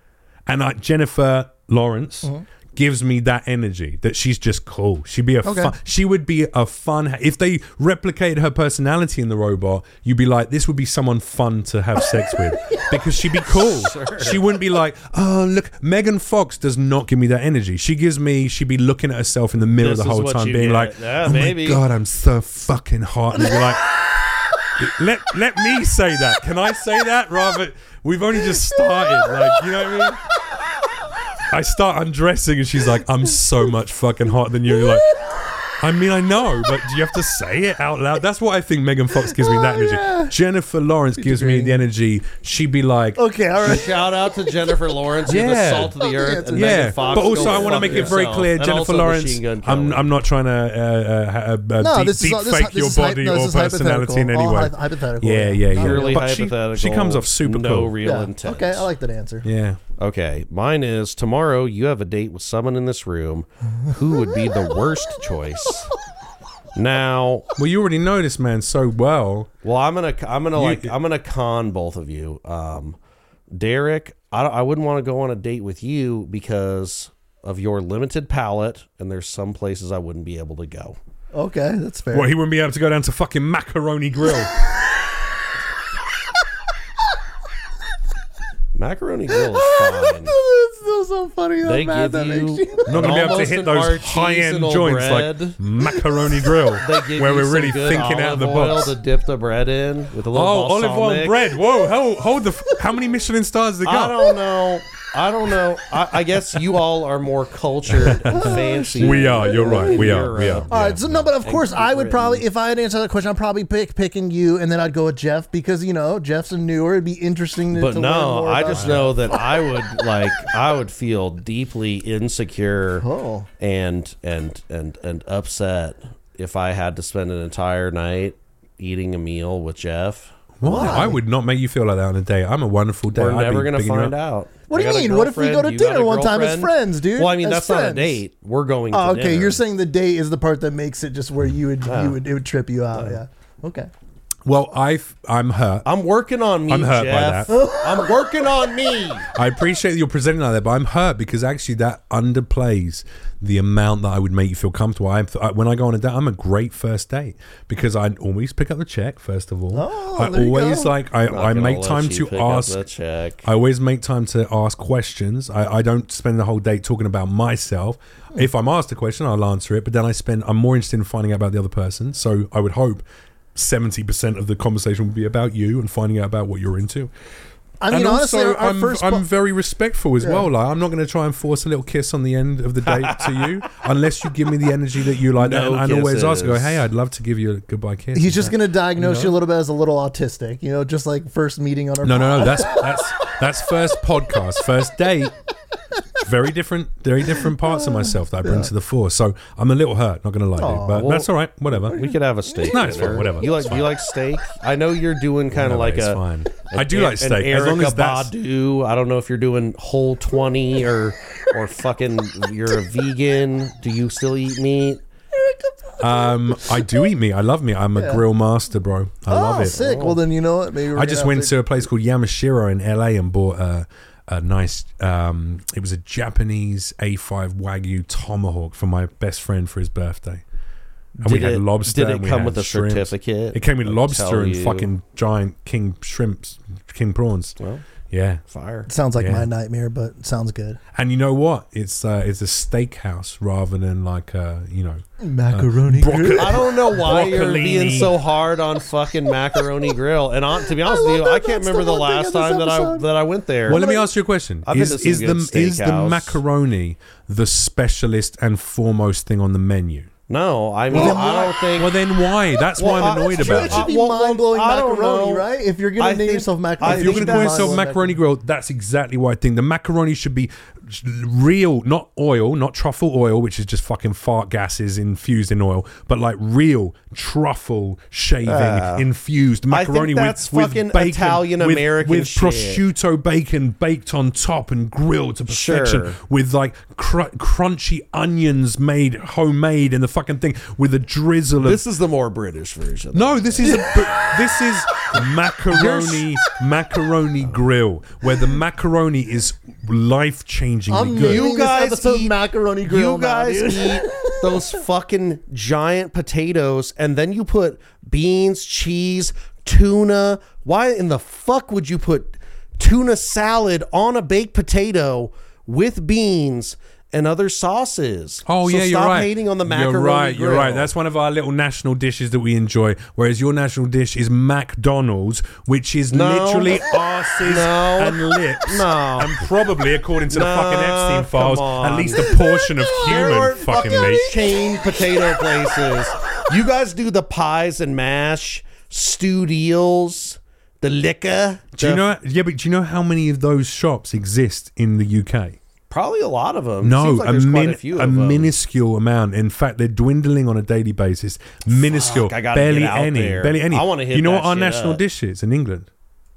And like Jennifer Lawrence Mm-hmm. gives me that energy that she's just cool. She'd be a Okay. fun. She would be a fun. If they replicated her personality in the robot, you'd be like, this would be someone fun to have sex with because she'd be cool. She wouldn't be like, oh look, Megan Fox does not give me that energy. She gives me. She'd be looking at herself in the mirror This the is whole what time, you being get. like, Yeah, oh maybe. my god, I'm so fucking hot. And you'd be like. Let let me say that. Can I say that? Rather, we've only just started. Like, you know what I mean? I start undressing and she's like, I'm so much fucking hotter than you. You're like, I mean, I know, but do you have to say it out loud? That's what I think Megan Fox gives me that Oh, energy. yeah. Jennifer Lawrence gives me the energy. She'd be like, okay, all right. Shout out to Jennifer Lawrence. You're the Yeah. salt of the earth. And yeah, Megan Fox, but also go I want to fuck make it very yourself. clear, And Jennifer also Lawrence. Machine Gun I'm Kelly. I'm not trying to uh, uh, uh, No, deep, this is deep all- this, fake this your is hy- body no, this or is personality in hypothetical. any All way. hy- hypothetical. Yeah, yeah, yeah. Purely But she- hypothetical. She comes off super no cool. real Yeah. intent. Okay, I like that answer. Yeah. Okay, mine is tomorrow you have a date with someone in this room who would be the worst choice. Now, Well, you already know this man so well. well, I'm gonna, I'm gonna You- like, I'm gonna con both of you. Um, Derek, I, don't- I wouldn't want to go on a date with you because of your limited palate, and there's some places I wouldn't be able to go. Okay, that's fair. Well, he wouldn't be able to go down to fucking Macaroni Grill. Macaroni Grill is fine. It's still so funny how They mad give that you makes you. Not going to be able to almost hit an those high-end artisanal joints bread. like Macaroni Grill, They give where you we're some really good thinking out of the olive oil box. to dip the bread in with a little Oh, olive oil balsamic. bread. Whoa, hold, hold the. F- how many Michelin stars they I got? don't know. I don't know. I, I guess you all are more cultured and fancy. We are. You're right. We are. We are. All right, so no, but of course, I would Britain. probably, if I had answered that question, I'd probably pick picking you, and then I'd go with Jeff because you know Jeff's a newer. It'd be interesting to, But to learn no, more I about just Jeff. know that I would like I would feel deeply insecure Oh. and and and and upset if I had to spend an entire night eating a meal with Jeff. Why? I would not make you feel like that on a date. I'm a wonderful date. We're I'd never be gonna bigging you find up. out. What do I you got a mean? What if we go girlfriend, to you got dinner a one time as girlfriend? friends, dude? Well, I mean As that's not a friends. date. We're going. Oh, to okay. dinner. You're saying the date is the part that makes it just where you would Yeah. you would it would trip you out. Yeah. Okay. Well, I I'm hurt. I'm working on me. I'm hurt by Jeff. that. I'm working on me. I appreciate that you're presenting like that, but I'm hurt because actually that underplays the amount that I would make you feel comfortable. I, I when I go on a date, I'm a great first date because I always pick up the check first of all. Oh, I there you always go. like I, Not I gonna make let time you to pick up ask. the check. I always make time to ask questions. I, I don't spend the whole day talking about myself. If I'm asked a question, I'll answer it. But then I spend. I'm more interested in finding out about the other person. So I would hope seventy percent of the conversation would be about you and finding out about what you're into. I mean, and honestly, also, our, our I'm, first. I'm po- very respectful as Yeah. well. Like, I'm not going to try and force a little kiss on the end of the date to you, unless you give me the energy that you like. No and and always ask, go, kisses. hey, I'd love to give you a goodbye kiss. He's Is just that- going to diagnose you you, know? a little bit as a little autistic, you know, just like first meeting on our. No, no, no. pod. That's that's that's first podcast, first date. Very different, very different parts of myself that I bring to the fore. So I'm a little hurt. Not going to lie, to you, but well, that's all right. Whatever. We could have a steak. No, it's dinner. fine, whatever. You like? It's Do you like steak? I know you're doing kind of Whatever, like it's a. fine. an I do Er- like steak, An as long as Erykah that's- Badu. I don't know if you're doing whole twenty or or fucking. You're a vegan. Do you still eat meat? Um, I do eat meat. I love meat. I'm a grill master, bro. I Oh, love it. sick. Well, then you know what? Maybe we're I just gonna went have to a place called Yamashiro in L A and bought a, a nice. Um, it was a Japanese A five Wagyu tomahawk for my best friend for his birthday. And we Did had it- lobster. did it and we come had with a shrimps. certificate? It came with Like, lobster tell and you- fucking giant king shrimps, king prawns. Well, Yeah. fire. Sounds like Yeah. my nightmare, but sounds good. And you know what? It's uh, it's a steakhouse rather than like a, you know, Macaroni broccoli- grill. I don't know why you're Broccolini. being so hard on fucking macaroni grill. And on, to be honest I with you, love I that. can't That's remember the the one thing last of this time that I episode. that I went there. Well, let me ask you a question. I've been Is, to some is the good is the steakhouse. macaroni the specialist and foremost thing on the menu? No, I mean, Well, I don't think. Well, then why? That's why Well, I'm I- annoyed Sure, about It it. should be Well, well, mind-blowing I don't macaroni, know. right? If you're going I to name think- yourself I macaroni, If it you're should going to be call yourself mind-blowing macaroni grill, that's exactly what I think. The macaroni should be real, not oil, not truffle oil, which is just fucking fart gases infused in oil, but like real truffle shaving Uh, infused I think macaroni that's with, with fucking bacon, Italian-American with, with shit. prosciutto bacon baked on top and grilled to perfection, Sure. with like cr- crunchy onions made homemade in the fucking thing, with a drizzle of This is the more British version. no, this is a, but this is macaroni macaroni grill, where the macaroni is life changingly I'm good. naming You guys this episode eat- macaroni grill. You guys now, dude. eat those fucking giant potatoes, and then you put beans, cheese, tuna. Why in the fuck would you put tuna salad on a baked potato with beans and other sauces? Oh So yeah, you're stop right. hating on the macaroni You're right. grill. You're right. That's one of our little national dishes that we enjoy. Whereas your national dish is McDonald's, which is No. literally arses No. and lips, No. and probably, according to the No, fucking Epstein come files, on. at least a portion of There human aren't fucking fucking meat. chain potato places. You guys do the pies and mash, stewed eels, the liquor. Do you the- know? Yeah, but do you know how many of those shops exist in the U K? Probably a lot of them. No, Seems like a, there's quite min- a few a of them. minuscule amount. In fact, they're dwindling on a daily basis. Minuscule, Fuck, I gotta barely get out any, there. barely any. I wanna hit You know that what our shit national up. dish is in England?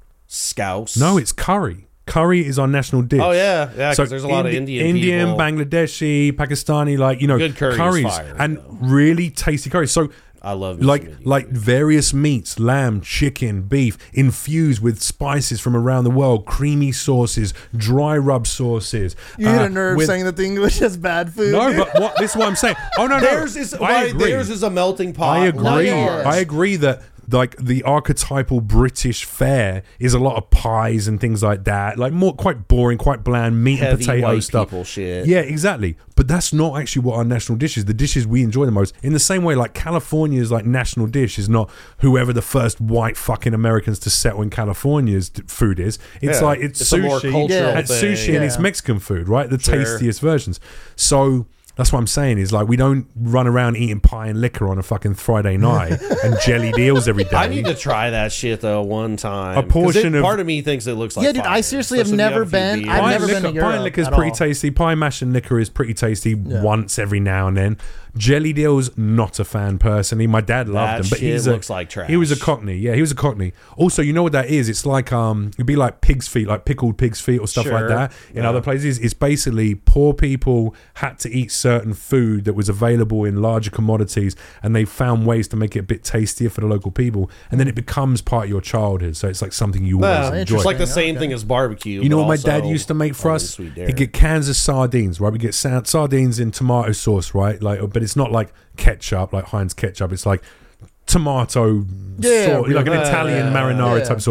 Scouse. No, it's curry. Curry is our national dish. Oh, yeah. Yeah, 'cause there's a lot of Indi- Indian Indian, people. Bangladeshi, Pakistani, like you know, Good curry is curries fire, and though. really tasty curries. So. I love me some like Indian like various meats, lamb, chicken, beef, infused with spices from around the world, creamy sauces, dry rub sauces. You hit uh, a nerve with- saying that the English is bad food. No, but what this is what I'm saying. Oh no, no, Theirs is I why agree. theirs is a melting pot. I agree. like yeah. ours. I agree that like the archetypal British fare is a lot of pies and things like that. Like more quite boring, quite bland meat and Heavy potato white stuff. people shit. Yeah, exactly. But that's not actually what our national dish is. The dishes we enjoy the most. In the same way, like California's like national dish is not whoever the first white fucking Americans to settle in California's d- food is. It's Yeah. like it's, It's a more sushi. cultural It's thing. sushi and it's Yeah. Mexican food, right? The Sure. tastiest versions. So that's what I'm saying is like we don't run around eating pie and liquor on a fucking Friday night and jelly deals every day. I need to try that shit though one time. A 'Cause portion it, of- part of me thinks it looks like Yeah, dude, I fire, seriously have especially if you never a few been- beers. I've Pie never and been liquor, to pie Europe and liquor is at pretty all. tasty. Pie mash and liquor is pretty tasty once every now and then. Jelly deals, not a fan personally. My dad loved That them, but shit he's a, looks like trash. He was a Cockney. Yeah, he was a Cockney. Also, you know what that is? It's like um, it'd be like pig's feet, like pickled pig's feet or stuff like Sure. that. In Yeah. other places, it's basically poor people had to eat certain food that was available in larger commodities, and they found ways to make it a bit tastier for the local people, and then it becomes part of your childhood. So it's like something you always Yeah, enjoy. it's like the Okay. same thing as barbecue. You know but what my also dad used to make for only us? sweet dairy. He'd get cans of sardines, right? We get sa- sardines in tomato sauce, right? Like, but it's not like ketchup, like Heinz ketchup. It's like tomato Yeah, sauce, like an yeah, Italian yeah, marinara yeah. type sauce.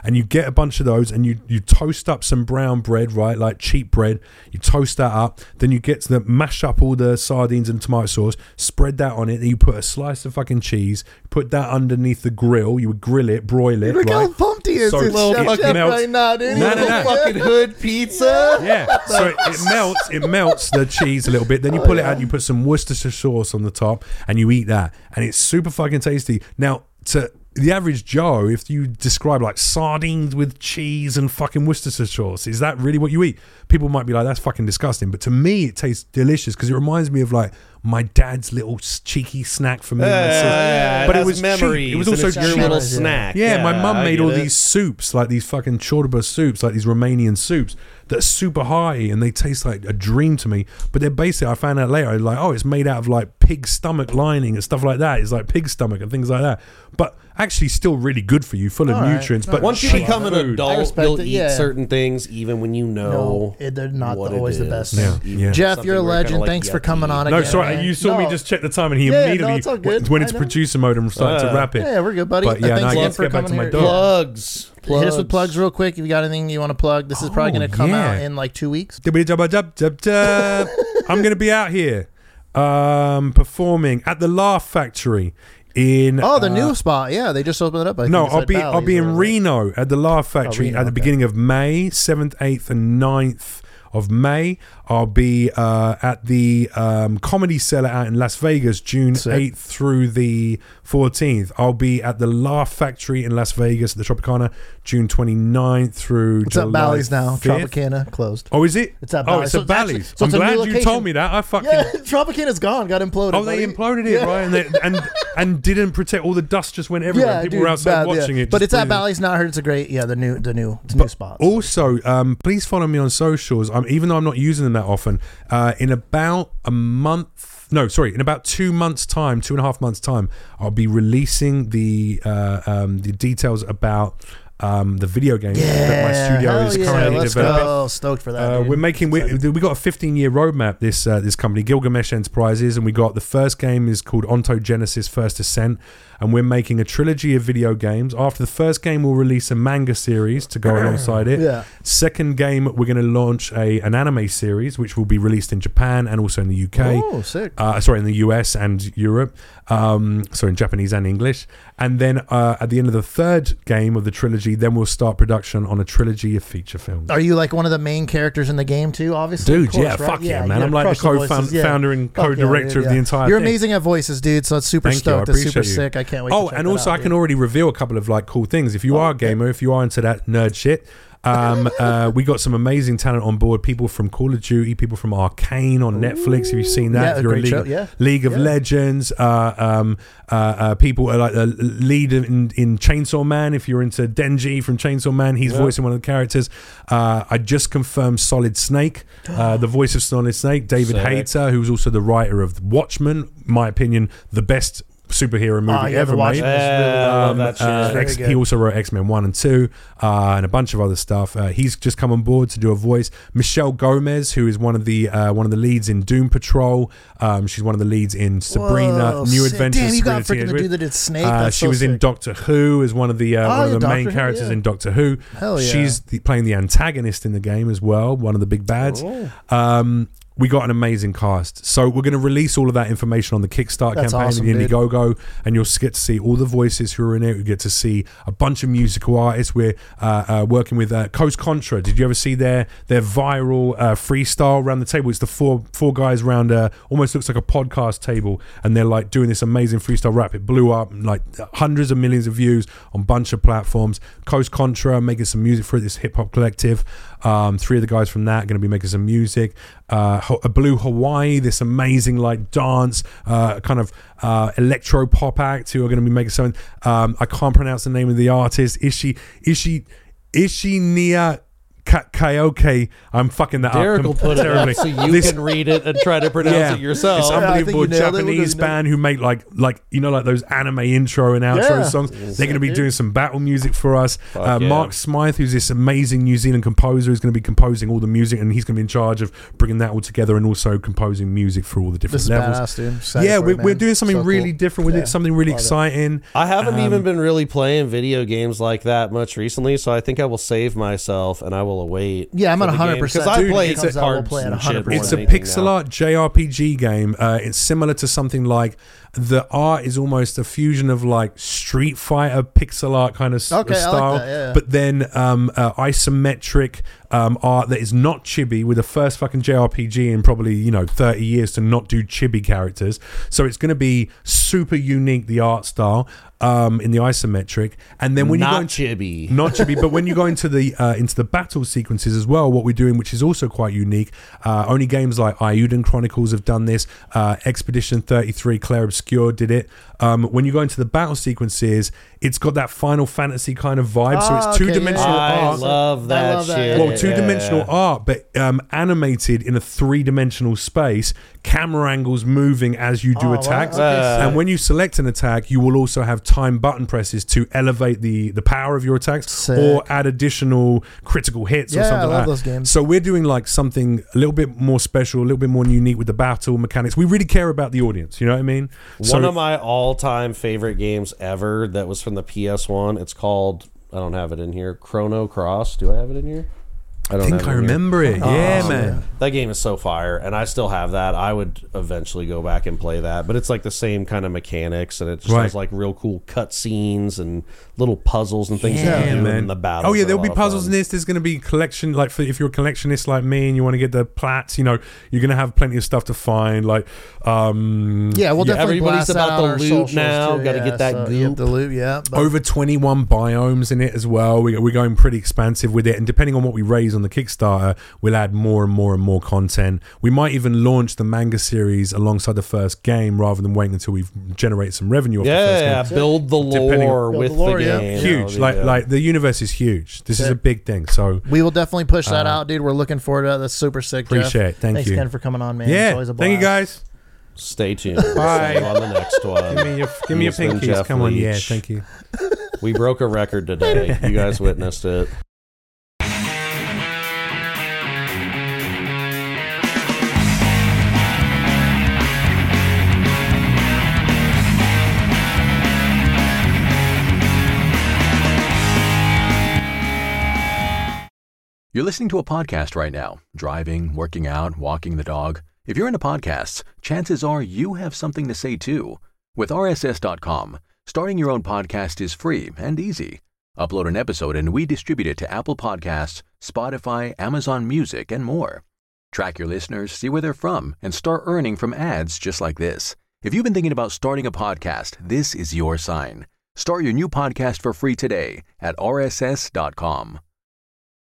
and you get a bunch of those, and you you toast up some brown bread, right, like cheap bread. You toast that up, then you get to the mash up all the sardines and tomato sauce, spread that on it, and you put a slice of fucking cheese, put that underneath the grill. You would grill it, broil it. Look right? how pumped he is. So It's it Chef Jeff melts. right now, dude. No, no, no. Fucking hood pizza. Yeah, so it, it melts. It melts the cheese a little bit. Then you pull it out. You put some Worcestershire sauce on the top, and you eat that, and it's super fucking tasty. Now, to the average Joe, if you describe like sardines with cheese and fucking Worcestershire sauce, is that really what you eat? People might be like, that's fucking disgusting. But to me, it tastes delicious because it reminds me of like my dad's little cheeky snack for me. and my sister. Yeah, but it has was memories. cheap. It was and also it's your cheap. little Yeah. snack. Yeah, my mum I made get all it. these soups, like these fucking chorba soups, like these Romanian soups that are super high and they taste like a dream to me. But they're basically, I found out later, like, oh, it's made out of like pig stomach lining and stuff like that. It's like pig stomach and things like that. But actually still really good for you, full of All right. nutrients. All But right. Once you cheap become an food. I adult, respect you'll it, eat yeah. certain things even when you know No, it- they're not what always it the best is. Yeah, Even yeah. Jeff, something you're a where you're kinda legend. like, Thanks for yucky. coming on No, again. sorry, man. you saw me No. just check the time and he Yeah, no, immediately it's all good. went I into know. producer mode and started Uh, to wrap it. Yeah, we're good, buddy. But yeah, Thanks no, I again get to for get back coming to my here. dog. Plugs. Plugs. Hit us with plugs real quick. If you got anything you want to plug, this is probably Oh, going to come yeah. out in like two weeks. Dub-a-dub-a-dub-dub-dub. I'm going to be out here um, performing at the Laugh Factory in. Oh, the uh, new spot. Yeah, they just opened it up. I think No, it's I'll at be I'll Bally's be or in whatever. Reno at the Laugh Factory Reno, at the okay. beginning of May, seventh, eighth, and ninth of May. I'll be uh, at the um, Comedy Cellar out in Las Vegas, June Sick. eighth through the fourteenth. I'll be at the Laugh Factory in Las Vegas at the Tropicana, June twenty-ninth through It's July at Bally's now. fifth. Tropicana closed. Oh, is it? It's at Oh, Bally's. it's So at it's actually- Bally's. so I'm it's a new glad you location. told me that. I fucking. Yeah, Tropicana's gone. Got imploded. Oh, they buddy. imploded it, Yeah. right? And, they, and and didn't protect. All the dust just went everywhere. Yeah, People dude, were outside bad, watching yeah. it. But just it's at breathing. Bally's now. I heard it's a great, yeah, the new, the new, the new spot. Also, um, please follow me on socials. Um, even though I'm not using them that often, uh, in about a month, no, sorry, in about two months' time, two and a half months' time, I'll be releasing the uh, um, the details about um, the video game that my studio hell is yeah, currently let's developing. go. Stoked for that. Uh, dude. we're making we we got a fifteen year roadmap. This uh, this company Gilgamesh Enterprises, and we got the first game is called Ontogenesis First Ascent, and we're making a trilogy of video games. After the first game, we'll release a manga series to go alongside it. Yeah. Second game, we're going to launch a an anime series, which will be released in Japan and also in the U K. Oh, sick. Uh, sorry, in the U S and Europe. Um, so in Japanese and English. And then uh, at the end of the third game of the trilogy, then we'll start production on a trilogy of feature films. Are you like one of the main characters in the game too? Obviously, Dude, Of course, yeah, right? fuck yeah, you man. gotta I'm like the crush voices, co-founder yeah. founder and Fuck yeah, co-director dude, of the yeah. entire You're thing. amazing at voices, dude. So it's super Thank you, I stoked. It's super appreciate you. sick. I can't wait. Oh, to check and that also out, I can dude. already reveal a couple of like cool things. If you are a gamer, if you are into that nerd shit, um, uh, we got some amazing talent on board. People from Call of Duty, people from Arcane on Netflix. Have you seen that? Yeah, if a you're a great League, show, yeah. League of Yeah. Legends, uh, um, uh, uh, people are like the lead in, in Chainsaw Man. If you're into Denji from Chainsaw Man, he's voicing one of the characters. Uh, I just confirmed Solid Snake, uh, the voice of Solid Snake, David Sick. Hayter, who's also the writer of Watchmen. My opinion, the best superhero movie Oh, yeah, ever the made. Watchmen is really, I love Um, that shit. uh, Very X- good. he also wrote X-Men one and two uh, and a bunch of other stuff. Uh, he's just come on board to do a voice. Michelle Gomez, who is one of the uh, one of the leads in Doom Patrol. Um, she's one of the leads in Sabrina, Whoa, New sick. Adventures. Damn, you got Sabrina freaking the Teenage dude that did Snake. uh, That's she so was in sick. Doctor Who as one of the uh, Oh, one of yeah, the Doctor main Who, characters yeah. in Doctor Who. Hell yeah. She's the, playing the antagonist in the game as well, one of the big bads. Oh. Um, we got an amazing cast. So we're going to release all of that information on the Kickstarter That's campaign awesome, of dude. Indiegogo, and you'll get to see all the voices who are in it. You get to see a bunch of musical artists. We're uh, uh, working with uh, Coast Contra. Did you ever see their their viral uh, freestyle around the table? It's the four four guys around uh, almost looks like a podcast table, and they're like doing this amazing freestyle rap. It blew up, like hundreds of millions of views on a bunch of platforms. Coast Contra making some music for it, this hip hop collective. Um, three of the guys from that are going to be making some music. Uh, Ho- Blue Hawaii, this amazing like dance, uh, kind of uh, electro pop act who are going to be making something. Um, I can't pronounce the name of the artist. Ishi Ishi Ishinia ka- karaoke. I'm fucking that Derek up will put it terribly. up so you This- can read it and try to pronounce yeah, it yourself. It's I think unbelievable. you nailed it. We're Japanese gonna- band who make like like you know like those anime intro and outro Yeah. songs. They're going to be doing some battle music for us. Fuck Uh, yeah. Mark Smythe, who's this amazing New Zealand composer, is going to be composing all the music, and he's going to be in charge of bringing that all together and also composing music for all the different This is levels. badass, dude. Excited Yeah, for we're, it, we're man. doing something So really cool. different. We're doing Yeah. something really Love it. exciting. I haven't Um, even been really playing video games like that much recently, so I think I will save myself and I will await. Yeah, I'm for at the one hundred game, percent. because I Dude, play it's a- cards we'll play it and shit one hundred more percent. It's than a anything pixel now. art J R P G game. Uh, it's similar to something like the art is almost a fusion of like Street Fighter pixel art kind of s- Okay, I like style, that, yeah. but then um, uh, isometric um, art that is not chibi. With the first fucking J R P G in probably you know thirty years to not do chibi characters. So it's going to be super unique, the art style um, in the isometric, and then when you go Not into chibi. not chibi, but when you go into the uh, into the battle sequences as well, what we're doing, which is also quite unique, uh, only games like Iuden Chronicles have done this. Uh, Expedition thirty-three, Claire Obscure did it. Um, when you go into the battle sequences, it's got that Final Fantasy kind of vibe. so Ah, it's two okay, dimensional yeah, yeah. I art. love that I love that, shit. yeah. Well, two dimensional Yeah. art, but um, animated in a three dimensional space, camera angles moving as you do Oh, wow. attacks. Okay, Uh, and when you select an attack, you will also have time button presses to elevate the, the power of your attacks Sick. or add additional critical hits or Yeah, something I like love that. those games. So we're doing like something a little bit more special, a little bit more unique with the battle mechanics. We really care about the audience, you know what I mean? So One of my all-time favorite games ever that was from the P S one. It's called, I don't have it in here, Chrono Cross. Do I have it in here? I I don't think have I it in here. remember it. yeah, Oh, man. That game is so fire, and I still have that. I would eventually go back and play that, but it's like the same kind of mechanics, and it just Right. has like real cool cut scenes and little puzzles and things Yeah, you can do man. in the battle. Oh yeah, there'll be puzzles in this. There's going to be collection, like for, if you're a collectionist like me and you want to get the plats, you know, you're going to have plenty of stuff to find. Like, um, Yeah, we'll Yeah, definitely everybody's blast that about out the on our loot socials, now. too. Gotta Yeah, get that so, yeah, goop. the loot, yeah. But over twenty-one biomes in it as well. We, we're going pretty expansive with it, and depending on what we raise on the Kickstarter, we'll add more and more and more content. We might even launch the manga series alongside the first game rather than waiting until we generate some revenue off the first game. Yeah, build the Depending- lore Build with the lore, the yeah. game. Huge, You know, like the, uh, like the universe is huge. This is a Sick. big thing. So we will definitely push that Uh, out, dude. We're looking forward to that. That's super sick, Jeff. appreciate it. Thank Thanks you. again for coming on, man. It's yeah, always a thank you blast. guys. Stay tuned. We'll Bye. see you on the next one. Give me your give me your He's been pinkies. Jeff Come on, yeah, Leach. thank you. We broke a record today. You guys witnessed it. You're listening to a podcast right now, driving, working out, walking the dog. If you're into podcasts, chances are you have something to say too. With R S S dot com, starting your own podcast is free and easy. Upload an episode and we distribute it to Apple Podcasts, Spotify, Amazon Music, and more. Track your listeners, see where they're from, and start earning from ads just like this. If you've been thinking about starting a podcast, this is your sign. Start your new podcast for free today at R S S dot com.